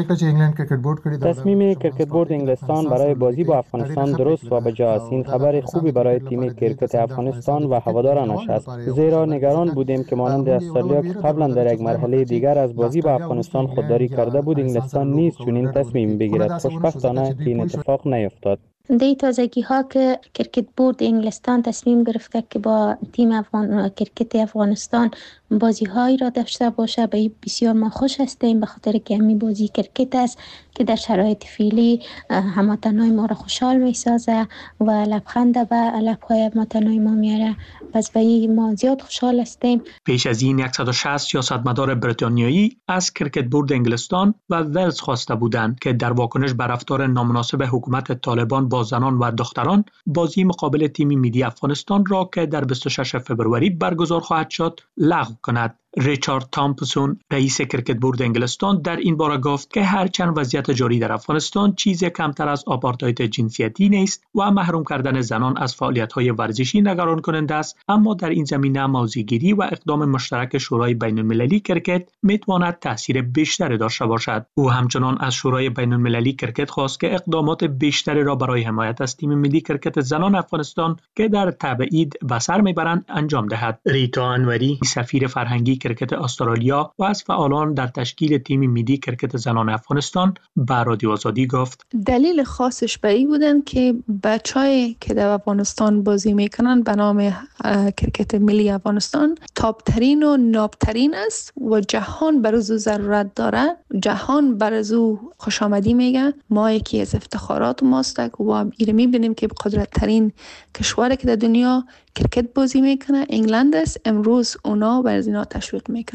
تصمیم کرکت بورد انگلستان برای بازی با افغانستان درست و بجاست. این خبر خوبی برای تیم کرکت افغانستان و هوادارانش است، زیرا نگران بودیم که مانند استرالیا که قبلا در یک مرحله دیگر از بازی با افغانستان خودداری کرده بود، انگلستان نیز چنین تصمیم بگیرد. خوشبختانه این اتفاق نیفتاد. دی تازگی ها که کرکت بورد انگلستان تصمیم گرفته که با تیم افغان کرکت افغانستان بازی هایی را داشته باشه، به بسیار ما خوش هستیم، به خاطر که همین بازی کرکت است که در شرایط فعلی هموطنای ما را خوشحال می سازه و لبخند به لبهای هموطنای ما میاره. پس به ما زیاد خوشحال هستیم. پیش از این صد و شصت سیاستمدار بریتانیایی از کرکت بورد انگلستان و ولز خواسته بودند که در واکنش به رفتار نامناسب حکومت طالبان با زنان و دختران بازی مقابل تیم ملی افغانستان را که در بیست و ششم فوریه برگزار خواهد شد لغو کند. ریچارد تامپسون رئیس کرکت بورد انگلستان در این باره گفت که هرچند وضعیت جاری در افغانستان چیزی کمتر از آپارتاید جنسیتی نیست و محروم کردن زنان از فعالیت‌های ورزشی نگران کننده است، اما در این زمینه موضع‌گیری و اقدام مشترک شورای بین المللی کرکت میتواند تاثیر بیشتری داشته باشد. او همچنان از شورای بین المللی کرکت خواست که اقدامات بیشتری را برای حمایت از تیم ملی کرکت زنان افغانستان که در تبعید به سر میبرند انجام دهد. ریتا انوری سفیر فرهنگی کرکت استرالیا و از فعالان در تشکیل تیم ملی کرکت زنان افغانستان به رادیو آزادی گفت دلیل خاصش به این بودن که بچه‌ای که در افغانستان بازی میکنن به نام کرکت ملی افغانستان تاپ ترین و ناب ترین است و جهان بر از ضرورت داره. جهان بر از خوش آمدی میگه. ما یکی از افتخارات ماست و این میبینیم که قدرت ترین کشوری که در دنیا کرکت بازی میکنه انگلند است. امروز اونا بر از اینا تشویق میکنه.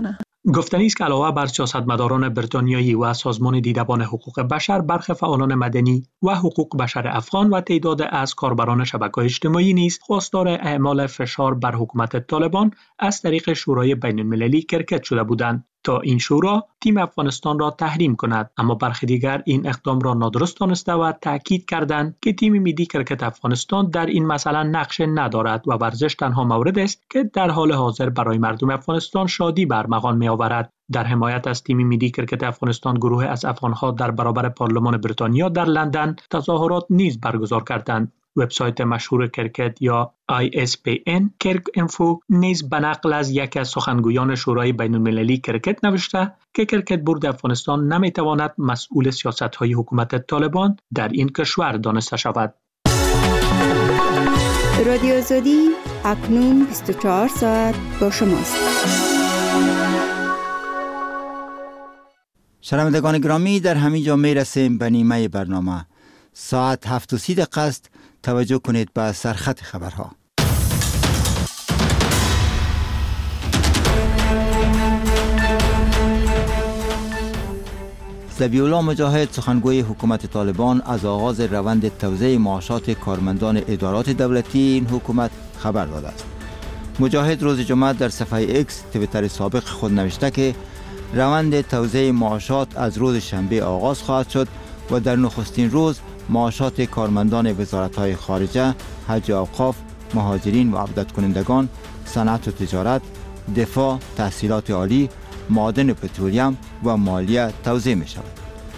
گفتنی است که علاوه بر سیاستمداران بریتانیایی و سازمان دیدبان حقوق بشر، برخی فعالان مدنی و حقوق بشر افغان و تعداد از کاربران شبکه‌های اجتماعی نیز خواستار اعمال فشار بر حکومت طالبان از طریق شورای بین‌المللی کرکت شده بودند تا این شورا تیم افغانستان را تحریم کند، اما برخی دیگر این اقدام را نادرست دانسته و تاکید کردند که تیم ملی کرکت افغانستان در این مسئله نقش ندارد و ورزش تنها مورد است که در حال حاضر برای مردم افغانستان شادی برمغان می‌آورد. در حمایت از تیم ملی کرکت افغانستان، گروه از افغان‌ها در برابر پارلمان بریتانیا در لندن تظاهرات نیز برگزار کردند. وبسایت مشهور کرکت یا آی اس پی ان کرک اینفو نیز به نقل از یکی از سخنگویان شورای بین‌المللی کرکت نوشته که کرکت بورد افغانستان نمیتواند مسئول سیاست‌های حکومت طالبان در این کشور دانسته شود. رادیو آزادی اکنون بیست و چهار ساعت با شماست. شنوندگان گرامی، در همین جا می رسیم به نیمه برنامه. ساعت هفت و سی دقیقه است. توجه کنید به سرخط خبرها. ذبیح‌الله مجاهد، سخنگوی حکومت طالبان، از آغاز روند توزیع معاشات کارمندان ادارات دولتی این حکومت خبر داده است. مجاهد روز جمعه در صفحه ایکس توییتر سابق خود نوشته که روند توزیع معاشات از روز شنبه آغاز خواهد شد و در نخستین روز معاشات کارمندان وزارت‌های خارجه، حج و اوقاف، مهاجرین و عودت کنندگان، صنعت و تجارت، دفاع، تحصیلات عالی، معادن و پترولیم و مالیه توزیع می شود.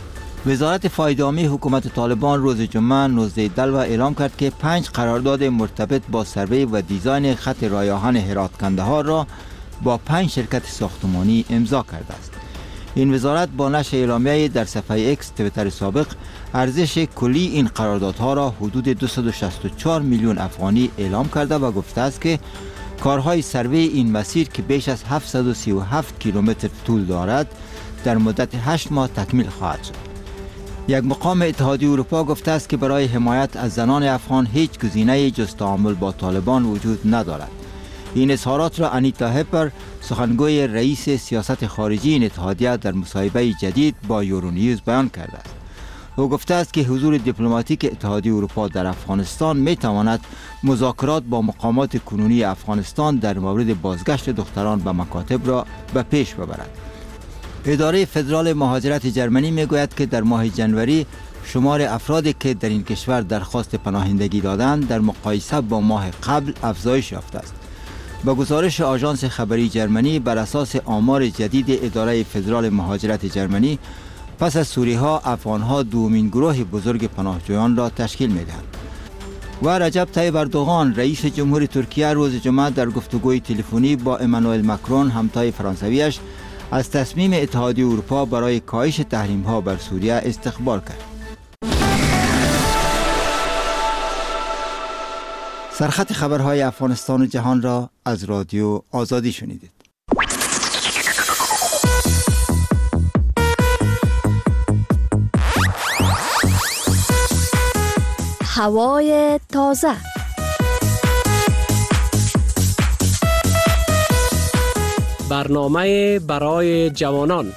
وزارت فایده عامی حکومت طالبان روز جمعه نوزده دلو اعلام کرد که پنج قرارداد مرتبط با سروی و دیزاین خط راه آهن هرات کندهار را با پنج شرکت ساختمانی امضا کرده است. این وزارت با نشر اعلامیه در صفحه ایکس توییتر سابق ارزش کلی این قراردادها را حدود دویست و شصت و چهار میلیون افغانی اعلام کرده و گفته است که کارهای سروی این مسیر که بیش از هفتصد و سی و هفت کیلومتر طول دارد در مدت هشت ماه تکمیل خواهد شد. یک مقام اتحادیه اروپا گفته است که برای حمایت از زنان افغان هیچ گزینه‌ای جز تعامل با طالبان وجود ندارد. این اظهارات را انیتا هپر، سخنگوی رئیس سیاست خارجی این اتحادیه، در مصاحبه جدید با یورونیوز بیان کرده است. او گفته است که حضور دیپلماتیک اتحادیه اروپا در افغانستان می تواند مذاکرات با مقامات کنونی افغانستان در مورد بازگشت دختران به مکاتب را به پیش ببرد. اداره فدرال مهاجرت جرمنی می گوید که در ماه جنوری شمار افرادی که در این کشور درخواست پناهندگی دادند در مقایسه با ماه قبل افزایش یافته است. با گزارش آژانس خبری جرمنی، بر اساس آمار جدید اداره فدرال مهاجرت جرمنی، پس از سوری‌ها، افغان‌ها دومین گروه بزرگ پناهجویان را تشکیل می‌دهند. و رجب طیب اردوغان، رئیس جمهور ترکیه، روز جمعه در گفتگوی تلفنی با امانوئل مکرون، همتای فرانسویش، از تصمیم اتحادیه اروپا برای کاهش تحریم‌ها بر سوریه استقبال کرد. سرخط خبرهای افغانستان و جهان را از رادیو آزادی شنیدید. هوای تازه. برنامه برای جوانان.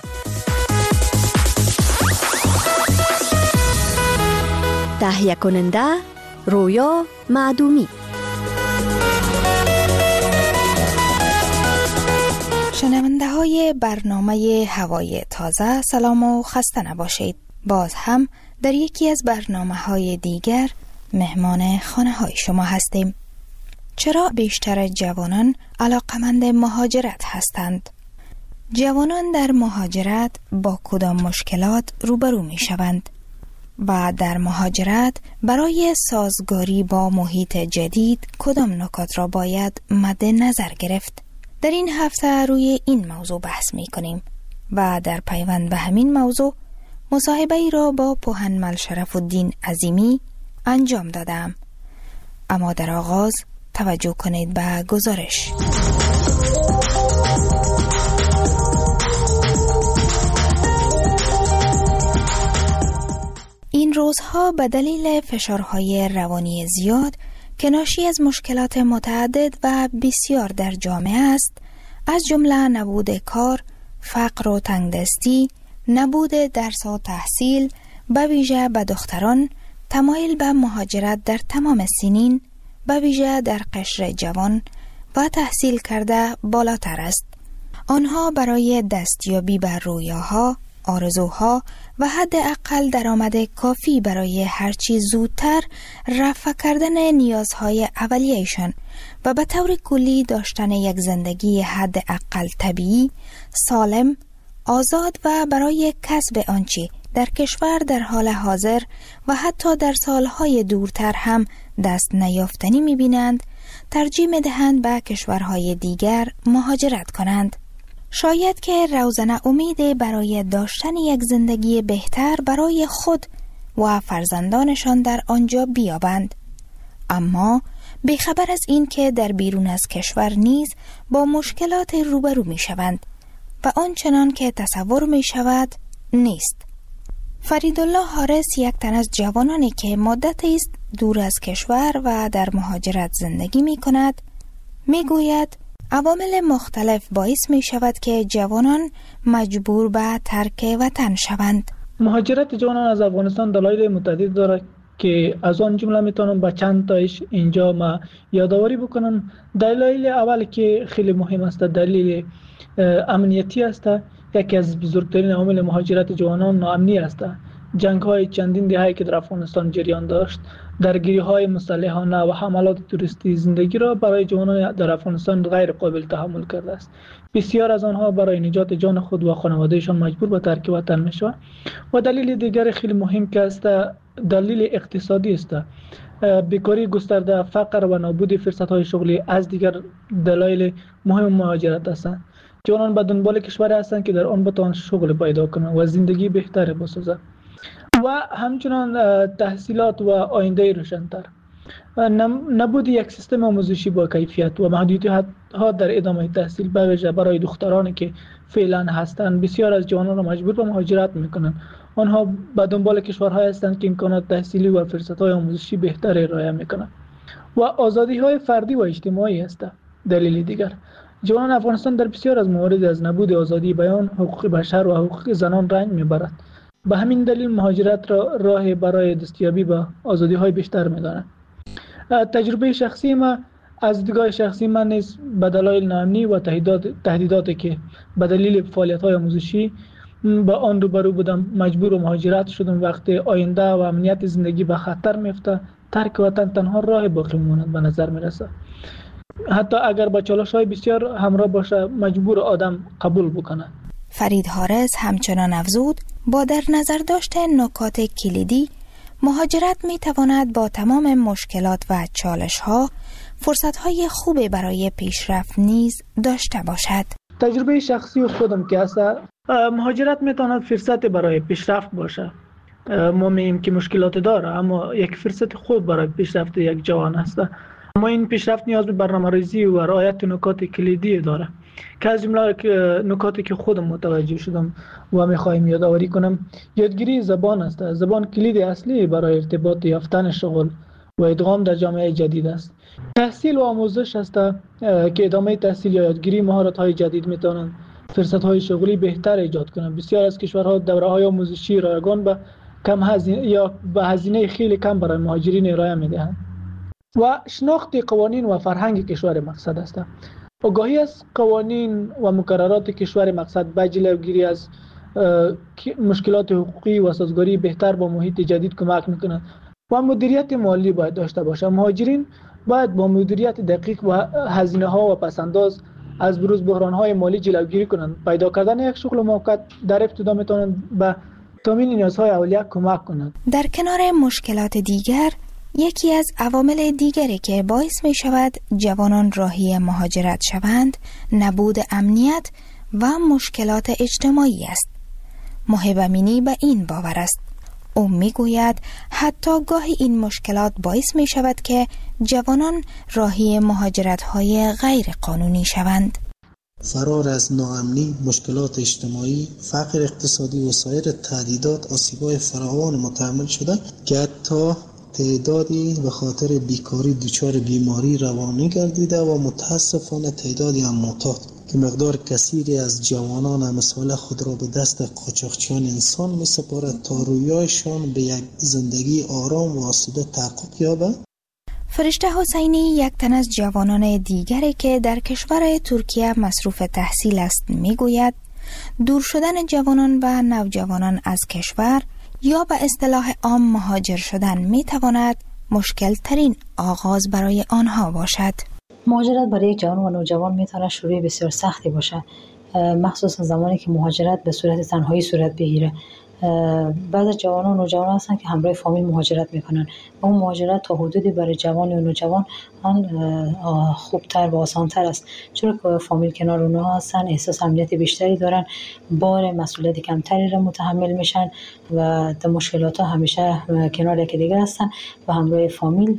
تهیه کننده رویا معدومی. شنونده های برنامه هوای تازه، سلام و خسته نباشید. باز هم در یکی از برنامه های دیگر مهمان خانه های شما هستیم. چرا بیشتر جوانان علاقمند مهاجرت هستند؟ جوانان در مهاجرت با کدام مشکلات روبرو می شوند؟ و در مهاجرت برای سازگاری با محیط جدید کدام نکات را باید مد نظر گرفت؟ در این هفته روی این موضوع بحث می کنیم و در پیوند به همین موضوع مصاحبه ای را با پوهنمل شرف الدین عظیمی انجام دادم. اما در آغاز توجه کنید به گزارش. این روزها به دلیل فشارهای روانی زیاد که ناشی از مشکلات متعدد و بسیار در جامعه است، از جمله نبود کار، فقر و تنگدستی، نبود درس و تحصیل، به ویژه به دختران، تمایل به مهاجرت در تمام سنین، به ویژه در قشر جوان و تحصیل کرده بالاتر است. آنها برای دستیابی به رویاها، آرزوها و حداقل درآمد کافی برای هرچی زودتر رفع کردن نیازهای اولیه‌شان و به طور کلی داشتن یک زندگی حداقل طبیعی، سالم، آزاد و برای کسب آنچه در کشور در حال حاضر و حتی در سالهای دورتر هم دست نیافتنی می‌بینند، ترجیح می‌دهند به کشورهای دیگر مهاجرت کنند. شاید که روزنه امید برای داشتن یک زندگی بهتر برای خود و فرزندانشان در آنجا بیابند، اما بیخبر از این که در بیرون از کشور نیز با مشکلات روبرو می شوند و آنچنان که تصور می شود نیست. فریدالله حارس یک تن از جوانانی که مدتی است دور از کشور و در مهاجرت زندگی می کند می گوید عوامل مختلف باعث می شود که جوانان مجبور به ترک وطن شوند. مهاجرت جوانان از افغانستان دلایل متعدد دارد که از آن جمله میتونم با چند تایش اینجا ما یادآوری بکنم. دلایل اول که خیلی مهم است دلیل امنیتی است. یکی از بزرگترین عوامل مهاجرت جوانان ناامنی است. جنگ های چندین دهه که در افغانستان جریان داشت، درگیری های مسلحانه و حملات توریستی زندگی را برای جوانان در افغانستان غیر قابل تحمل کرده است. بسیار از آنها برای نجات جان خود و خانوادهشان مجبور به ترک وطن میشوند. و دلیل دیگر خیلی مهم که است دلیل اقتصادی است. بیکاری گسترده، فقر و نابود فرصت های شغلی از دیگر دلایل مهم مهاجرت هستند. جوانان به دنبال کشوری هستند که در آن بتوانند شغل پیدا کنند و زندگی بهتری بسازند و همچنان تحصیلات و آینده روشن‌تر. نبود یک سیستم آموزشی با کیفیت و محدودیت‌ها در ادامه تحصیل به ویژه برای دخترانی که فعلا هستند بسیار از جوانان را مجبور به مهاجرت می‌کنند. آنها به دنبال کشورهایی هستند که امکانات تحصیلی و فرصت‌های آموزشی بهتری ارائه می‌کنند و آزادی‌های فردی و اجتماعی است. دلیل دیگر جوانان افغانستان در بسیار از موارد از نبود آزادی بیان، حقوق بشر و حقوق زنان رنج می‌برند. به همین دلیل مهاجرت را راه برای دستیابی به آزادی‌های بیشتر می‌دانند. تجربه شخصی ما از دیدگاه شخصی من نیز به دلایل ناامنی و تهدیدات تهدیداتی که به دلیل فعالیت‌های آموزشی با آن روبرو بودم مجبور به مهاجرت شدم. وقتی آینده و امنیت زندگی به خطر میفته، ترک وطن تنها راه باقی ماند به نظر میرسه. حتی اگر با چالش‌های بسیار همراه باشه مجبور آدم قبول بکنه. فرید حارس همچنان افزود با در نظر داشتن نکات کلیدی، مهاجرت می تواند با تمام مشکلات و چالش‌ها فرصت‌های خوبی برای پیشرفت نیز داشته باشد. تجربه شخصی خودم که است مهاجرت می تواند فرصت برای پیشرفت باشه. ما میگیم که مشکلات داره اما یک فرصت خوب برای پیشرفت یک جوان است. اما این پیشرفت نیاز به برنامه‌ریزی و رعایت نکات کلیدی داره که از جمله نکاتی که خودم متوجه شدم و میخوایم یادآوری کنم یادگیری زبان است. زبان کلید اصلی برای ارتباط یافتن شغل و ادغام در جامعه جدید است. تحصیل و آموزش است که ادامه تحصیل یا یادگیری مهارت‌های جدید میتونن فرصت‌های شغلی بهتر ایجاد کنند. بسیار از کشورها دوره‌های آموزشی رایگان به کم هزینه یا به هزینه خیلی کم برای مهاجرین ارائه میدهند. و شناخت قوانین و فرهنگ کشور مقصد است. آگاهی از قوانین و مقررات کشور مقصد به جلوگیری از مشکلات حقوقی و سازگاری بهتر با محیط جدید کمک میکنند و مدیریت مالی باید داشته باشه. مهاجرین باید با مدیریت دقیق و هزینه ها و پسنداز از بروز بحران های مالی جلوگیری کنند. پیدا کردن یک شغل موقت در ابتدا میتونند به تامین نیازهای اولیه کمک کنند. در کنار مشکلات دیگر، یکی از عوامل دیگری که باعث می شود جوانان راهی مهاجرت شوند نبود امنیت و مشکلات اجتماعی است. محب امینی به این باور است. او می گوید حتی گاهی این مشکلات باعث می شود که جوانان راهی مهاجرت های غیر قانونی شوند. فرار از ناامنی، مشکلات اجتماعی، فقر اقتصادی و سایر تهدیدات آسیب‌های فراوان متحمل شده که حتی تعدادی به خاطر بیکاری دچار بیماری روانی گردیده و متاسفانه تعدادی هم معتاد. که مقدار کثیری از جوانان امثال خود را به دست قاچاقچیان انسان می سپارد تا رویایشان به یک زندگی آرام و آسوده تحقق یابد. فرشته حسینی یک تن از جوانان دیگری که در کشور ترکیه مصروف تحصیل است میگوید دور شدن جوانان و نوجوانان از کشور یا به اصطلاح عام مهاجر شدن میتواند مشکل ترین آغاز برای آنها باشد. مهاجرت برای یک جوان و نوجوان میتونه شروع بسیار سختی باشه، مخصوصا زمانی که مهاجرت به صورت تنهایی صورت بگیره. بعض از جوانان و نوجوانان هستن که همراه فامیل مهاجرت میکنن و اون مهاجرت تا حدودی برای جوان و نوجوان خوبتر و آسانتر است، چون که فامیل کنار اونها هستن، احساس امنیت بیشتری دارن، بار مسئولیت کمتری را متحمل میشن و در مشکلات ها همیشه کنار یکی دیگه هستن و همراه فامیل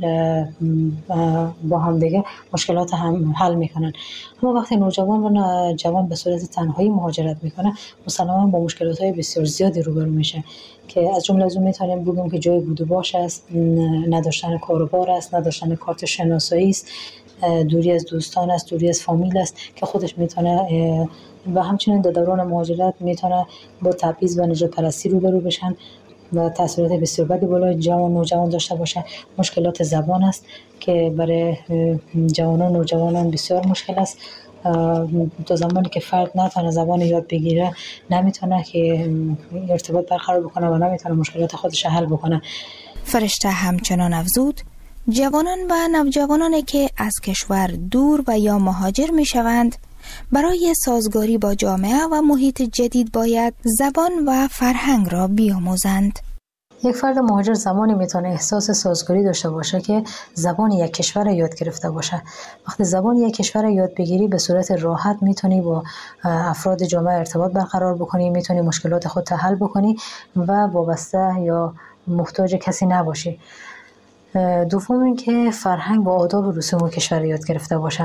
با هم دیگه مشکلات هم حل میکنن. اما وقتی نوجوان و جوان به صورت تنهایی مهاجرت میکنه مسلماً با مشکلات های بسیار زیادی روبرو میشه که از جمله از اون میتونیم بگیم که جای بود و باش است، نداشتن کاروبار است، نداشتن کارت شناسایی است، دوری از دوستان است، دوری از فامیل است که خودش میتونه و همچنین در دوران مهاجرت میتونه با تبعیض و نژاد پرستی روبرو بشن و تاثیرات بسیار بدی بالای جوان نوجوان داشته باشه. مشکلات زبان است که برای جوانان و نوجوانان بسیار مشکل است. تا زمانی که فرد نتونه زبان یاد بگیره نمیتونه که ارتباط برقرار بکنه و نمیتونه مشکلات خودش حل بکنه. فرشته همچنان افزود جوانان و نوجوانانی که از کشور دور و یا مهاجر می شوند برای سازگاری با جامعه و محیط جدید باید زبان و فرهنگ را بیاموزند. یک فرد مهاجر زمانی میتونه احساس سازگاری داشته باشه که زبان یک کشور را یاد گرفته باشه. وقتی زبان یک کشور را یاد بگیری به صورت راحت میتونی با افراد جامعه ارتباط برقرار بکنی، میتونی مشکلات خود را حل بکنی و وابسته یا محتاج کسی نباشی. دوم اینکه فرهنگ و آداب و رسوم کشور یاد گرفته باشه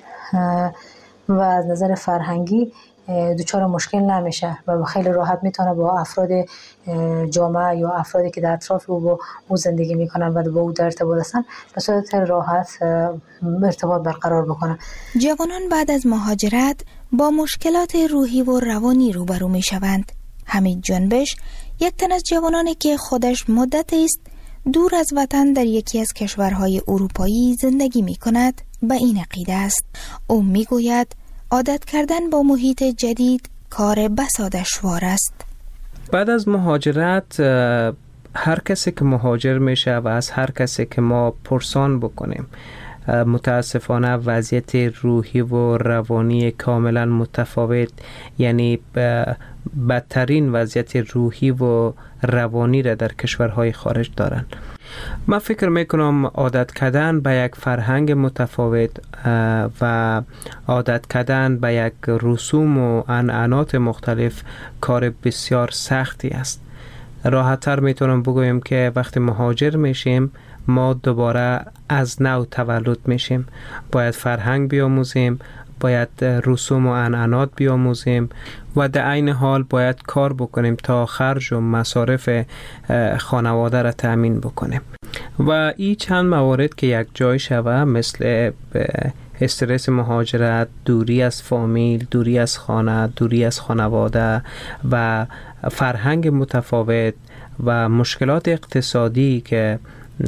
و از نظر فرهنگی دچار مشکل نمیشه و خیلی راحت میتونه با افراد جامعه یا افرادی که در اطراف او با او زندگی میکنن و با او در ارتباط هستن به صورت راحت ارتباط برقرار بکنه. جوانان بعد از مهاجرت با مشکلات روحی و روانی روبرو میشوند. حمید جنبش یک تن از جوانانی که خودش مدت است دور از وطن در یکی از کشورهای اروپایی زندگی میکند به این عقیده است. او میگوید عادت کردن با محیط جدید کار بسا دشوار است. بعد از مهاجرت هر کسی که مهاجر میشه و از هر کسی که ما پرسان بکنیم متاسفانه وضعیت روحی و روانی کاملا متفاوت، یعنی بدترین وضعیت روحی و روانی را در کشورهای خارج دارن. من فکر میکنم عادت کردن به یک فرهنگ متفاوت و عادت کردن به یک رسوم و عنعنات مختلف کار بسیار سختی است. راحت‌تر میتونم بگویم که وقتی مهاجر میشیم ما دوباره از نو تولد میشیم، باید فرهنگ بیاموزیم، باید رسوم و عنعنات بیاموزیم و در عین حال باید کار بکنیم تا خرج و مصارف خانواده را تأمین بکنیم و این چند موارد که یک جای شوه مثل استرس مهاجرت، دوری از فامیل، دوری از خانه، دوری از خانواده و فرهنگ متفاوت و مشکلات اقتصادی که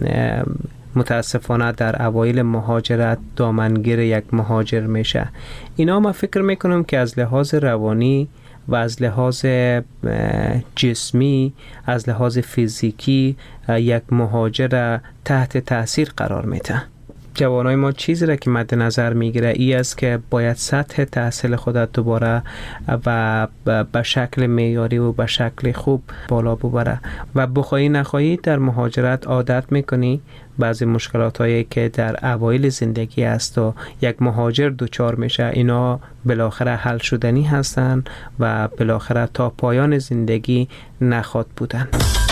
متاسفانه در اوایل مهاجرت دامنگیر یک مهاجر میشه. اینا ما فکر میکنم که از لحاظ روانی و از لحاظ جسمی، از لحاظ فیزیکی یک مهاجر تحت تاثیر قرار میده. جوانای ما چیزی را که مد نظر میگیره ای است که باید سطح تحصیل خودت دوباره و به شکل معیاری و به شکل خوب بالا ببره و بخواهی نخواهی در مهاجرت عادت میکنی بعضی مشکلات هایی که در اوایل زندگی است و یک مهاجر دوچار میشه اینا بالاخره حل شدنی هستن و بالاخره تا پایان زندگی نخواد بودن.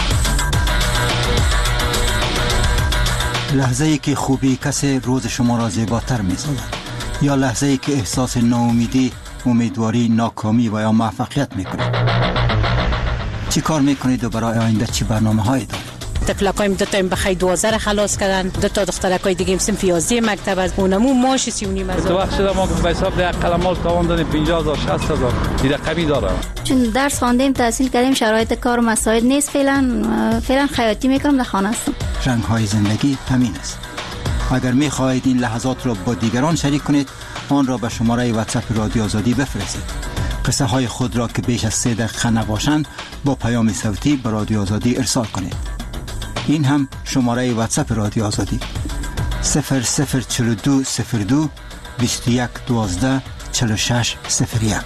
لحظه ای که خوبی کسی روز شما را زیباتر می سازد یا لحظه ای که احساس ناامیدی، امیدواری، ناکامی و یا موفقیت می کنید. چی کار می کنید و برای آینده چی برنامه هایی دارید؟ تفلکایم دو تا بخای دوازده خلاص کردن، دو تا دخترکای دیگه صنف یازده مکتب از اونمو ماش سی و نیم هزار. تو وقت ما به حساب ده قلمال تاوان دادیم پنجاه هزار شصت هزار این رقمی داره. چون درس خواندیم تحصیل کردیم شرایط کار و مساعد نیست، فعلا فعلا خیاطی میکنم در خانه هستم. رنگ های زندگی همین است. اگر می خواهید این لحظات را با دیگران شریک کنید، آن را به شماره واتساپ رادیو آزادی بفرستید. قصه های خود را که بیش از سه دقیقه نباشند با پیام صوتی به رادیو آزادی ارسال کنید. این هم شماره واتساپ رادیو آزادی صفر صفر چهل و دو صفر دو بیست و یک دوازده چهل و شش صفر یک.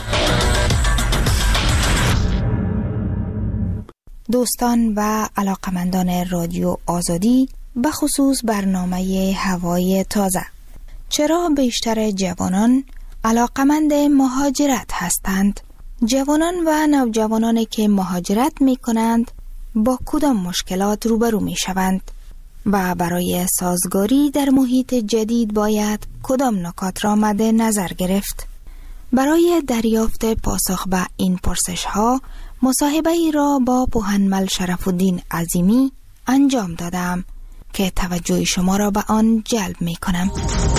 دوستان و علاقمندان رادیو آزادی، به خصوص برنامه هوای تازه، چرا بیشتر جوانان علاقمند مهاجرت هستند؟ جوانان و نوجوانانی که مهاجرت می کنند با کدام مشکلات روبرو می شوند و برای سازگاری در محیط جدید باید کدام نکات را مد نظر گرفت؟ برای دریافت پاسخ به این پرسش ها مصاحبه ای را با پوهنمل شرف الدین عظیمی انجام دادم که توجه شما را به آن جلب می کنم.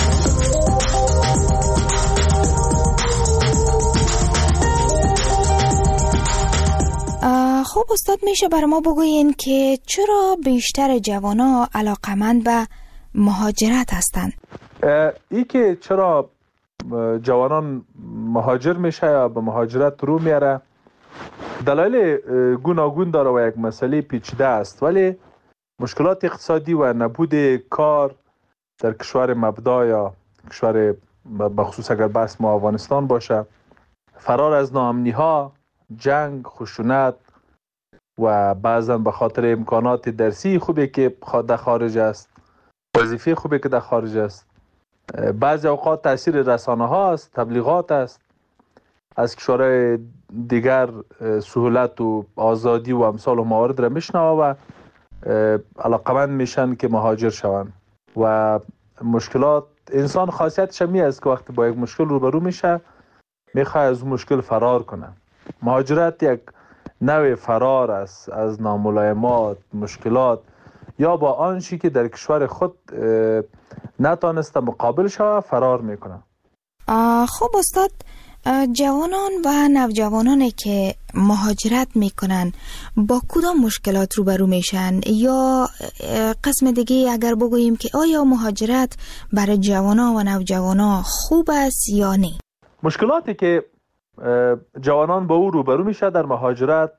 خب استاد، میشه بر ما بگوین که چرا بیشتر جوانا علاقمند به مهاجرت هستند؟ ای که چرا جوانان مهاجر میشه یا به مهاجرت رو میاره دلایل گوناگون داره و یک مسئله پیچیده است، ولی مشکلات اقتصادی و نبود کار در کشور مبدا یا کشور بخصوص اگر بحث ما افغانستان باشه، فرار از ناامنی ها، جنگ، خشونت و بعضا به خاطر امکانات درسی خوبی که در خارج است، وظیفه خوبی که در خارج است، بعضی اوقات تاثیر رسانه ها است، تبلیغات است، از کشورهای دیگر سهولت و آزادی و امثال و موارد را میشنوه و علاقمند میشن که مهاجر شوند. و مشکلات انسان خاصیتش می است که وقتی با یک مشکل روبرو میشه میخواد از اون مشکل فرار کنه. مهاجرت یک نوع فرار است از ناملایمات، مشکلات یا با آنچه که در کشور خود نتانسته مقابل شوه فرار میکنه. خب استاد، جوانان و نوجوانانی که مهاجرت میکنن با کدام مشکلات روبرو میشن؟ یا قسم دیگه اگر بگوییم که آیا مهاجرت برای جوانان و نوجوانان خوب است یا نه؟ مشکلاتی که جوانان با او روبرو میشه در مهاجرت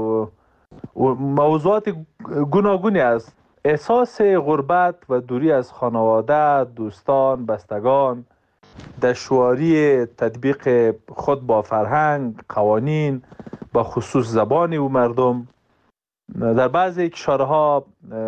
موضوعات گوناگونی است. احساس غربت و دوری از خانواده، دوستان، بستگان، دشواری تطبیق خود با فرهنگ، قوانین، با خصوص زبان و مردم. در بعضی کشورها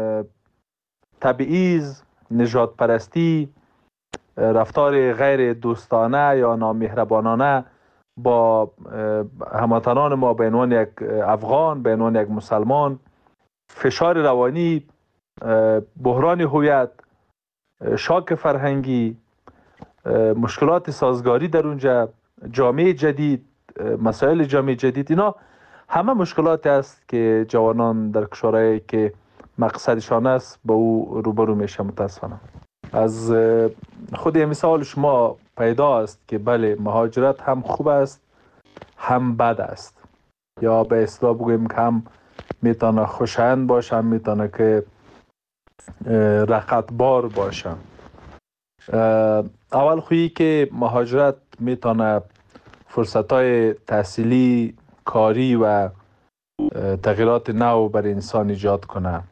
تبعیض، نژاد پرستی، رفتار غیر دوستانه یا نامهربانانه با هموطنان ما به عنوان یک افغان، به عنوان یک مسلمان، فشار روانی، بحران هویت، شاک فرهنگی، مشکلات سازگاری در اونجا، جامعه جدید، مسائل جامعه جدید، اینا همه مشکلات است که جوانان در کشورهایی که مقصدشان است با او روبرو میشه. متاسفانه از خود مثال شما پیدا است که بله، مهاجرت هم خوب است هم بد است، یا به اصطلاح بگوییم که هم میتونه خوشایند باشه، هم میتونه که رقتبار باشه. اول خویی که مهاجرت میتونه فرصتهای تحصیلی، کاری و تغییرات نو بر انسان ایجاد کنه.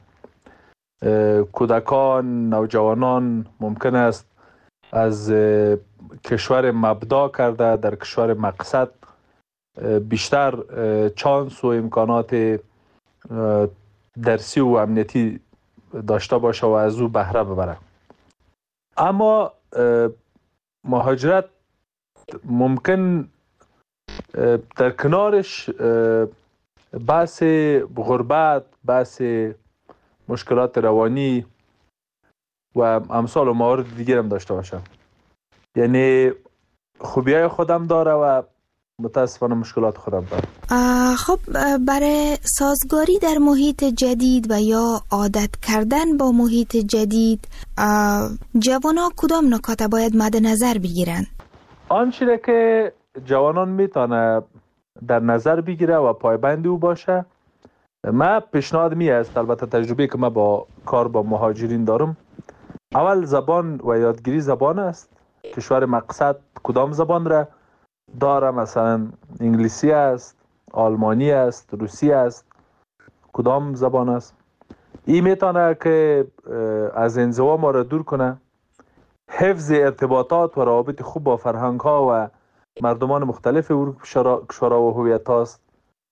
کودکان، نوجوانان ممکن است از کشور مبدا کرده در کشور مقصد بیشتر چانس و امکانات درسی و امنیتی داشته باشه و از او بهره ببره. اما مهاجرت ممکن در کنارش بحث غربت، بحث مشکلات روانی و امثال و موارد دیگر هم داشته باشه. یعنی خوبیای خودم داره و متاسفانه مشکلات خودم دارم. خب برای سازگاری در محیط جدید و یا عادت کردن با محیط جدید جوانان کدام نکات باید مد نظر بگیرن؟ آنچه که جوانان میتونه در نظر بگیره و پایبند او باشه، من پیشنهاد می است، البته تجربه که من با کار با مهاجرین دارم، اول زبان و یادگیری زبان است. کشور مقصد کدام زبان را داره؟ مثلا انگلیسی است، آلمانی است، روسی است، کدام زبان است؟ این میتونه که از انزوا ما را دور کنه. حفظ ارتباطات و روابط خوب با فرهنگ ها و مردمان مختلف کشورها و هویت هاست.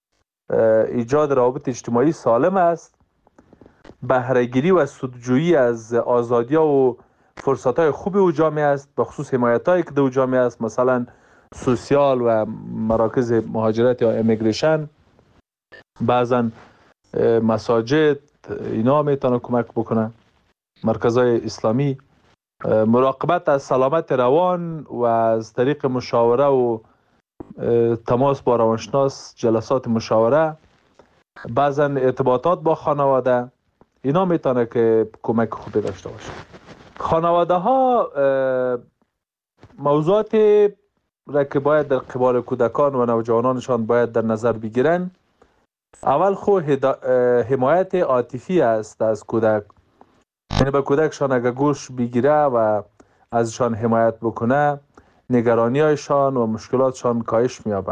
ایجاد روابط اجتماعی سالم است. بهره‌گیری و سودجویی از آزادی ها و فرصت های خوب او جامعه است، به خصوص حمایت هایی که در جامعه است، مثلا سوسیال و مراکز مهاجرت یا امیگریشن، بعضا مساجد، اینا میتونه کمک بکنه، مرکزهای اسلامی، مراقبت از سلامت روان و از طریق مشاوره و تماس با روانشناس، جلسات مشاوره، بعضا ارتباطات با خانواده، اینا میتونه که کمک خوبی داشته باشه. خانواده ها موضوعات را که باید در قبال کودکان و نوجوانانشان باید در نظر بگیرن، اول خو حمایت عاطفی است از کودک، یعنی به کودکشان اگر گوش بگیره و ازشان حمایت بکنه، نگرانی هایشان و مشکلاتشان کاهش می‌یابه.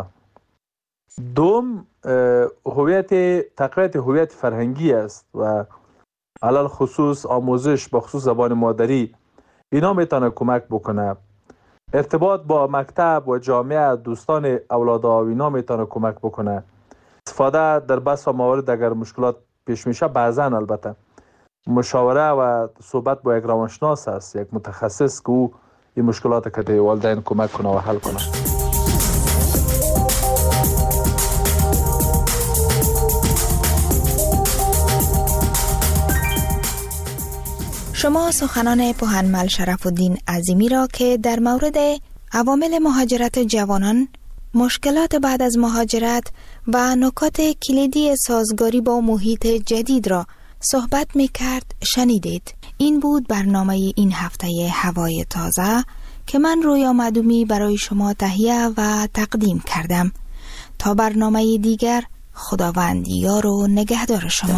دوم، هویت تقویت هویت فرهنگی است و علل خصوص آموزش به خصوص زبان مادری، اینا میتونه کمک بکنه. ارتباط با مکتب و جامعه، دوستان اولادها و اینا میتونه کمک بکنه. استفاده در بس و موارد اگر مشکلات پیش میشه، بعضا البته مشاوره و صحبت با یک روانشناس است، یک متخصص که او این مشکلات که در والدین کمک کنه و حل کنه. شما سخنان پوهنمل شرف الدین عظیمی را که در مورد عوامل مهاجرت جوانان، مشکلات بعد از مهاجرت و نکات کلیدی سازگاری با محیط جدید را صحبت می کرد شنیدید. این بود برنامه این هفته هوای تازه که من رویا معدومی برای شما تهیه و تقدیم کردم. تا برنامه دیگر، خداوند یار و نگهدار شما.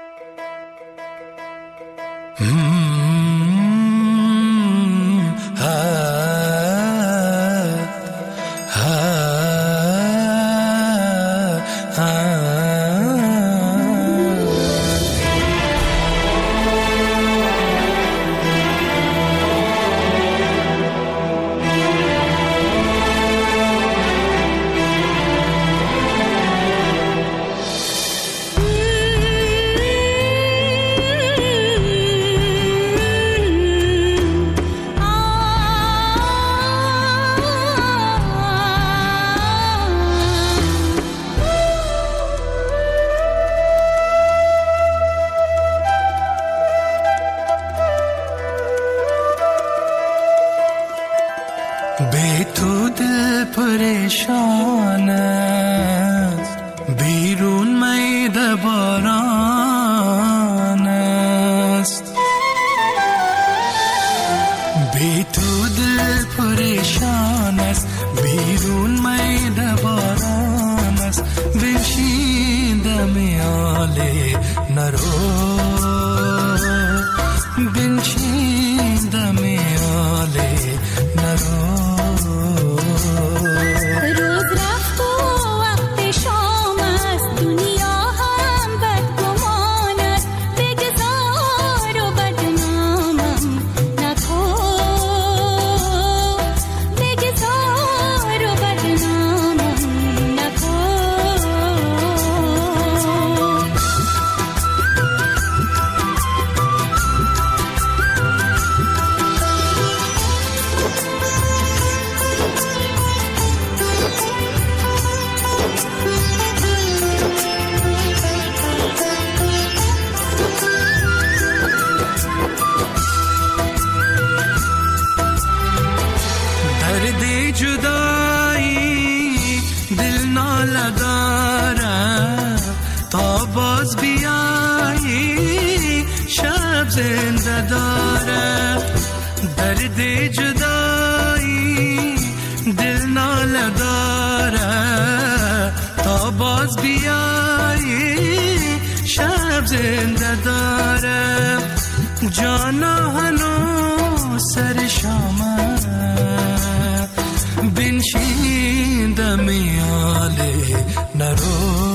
बे तू दिल परेशान بیرون مید باران است بی تو دل پریشان است بیرون مید باران است بنشیندم یاله نرو بنشیندم یاله نرو باز بیایی شب زنده داره درد جدایی دل ناله داره تا باز بیایی شب زنده داره جانا هنو سر شامه بنشین دمی آلی نرو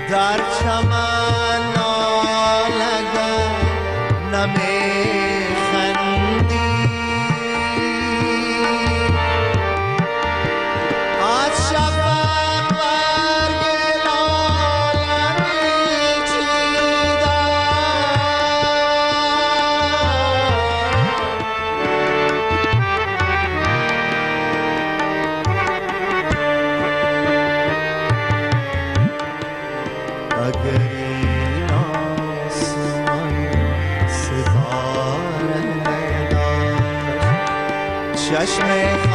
در چمن نالگر نمیخندی از شفق برگ لاله میچیدم اگر این آسمان ستاره نداشت چشم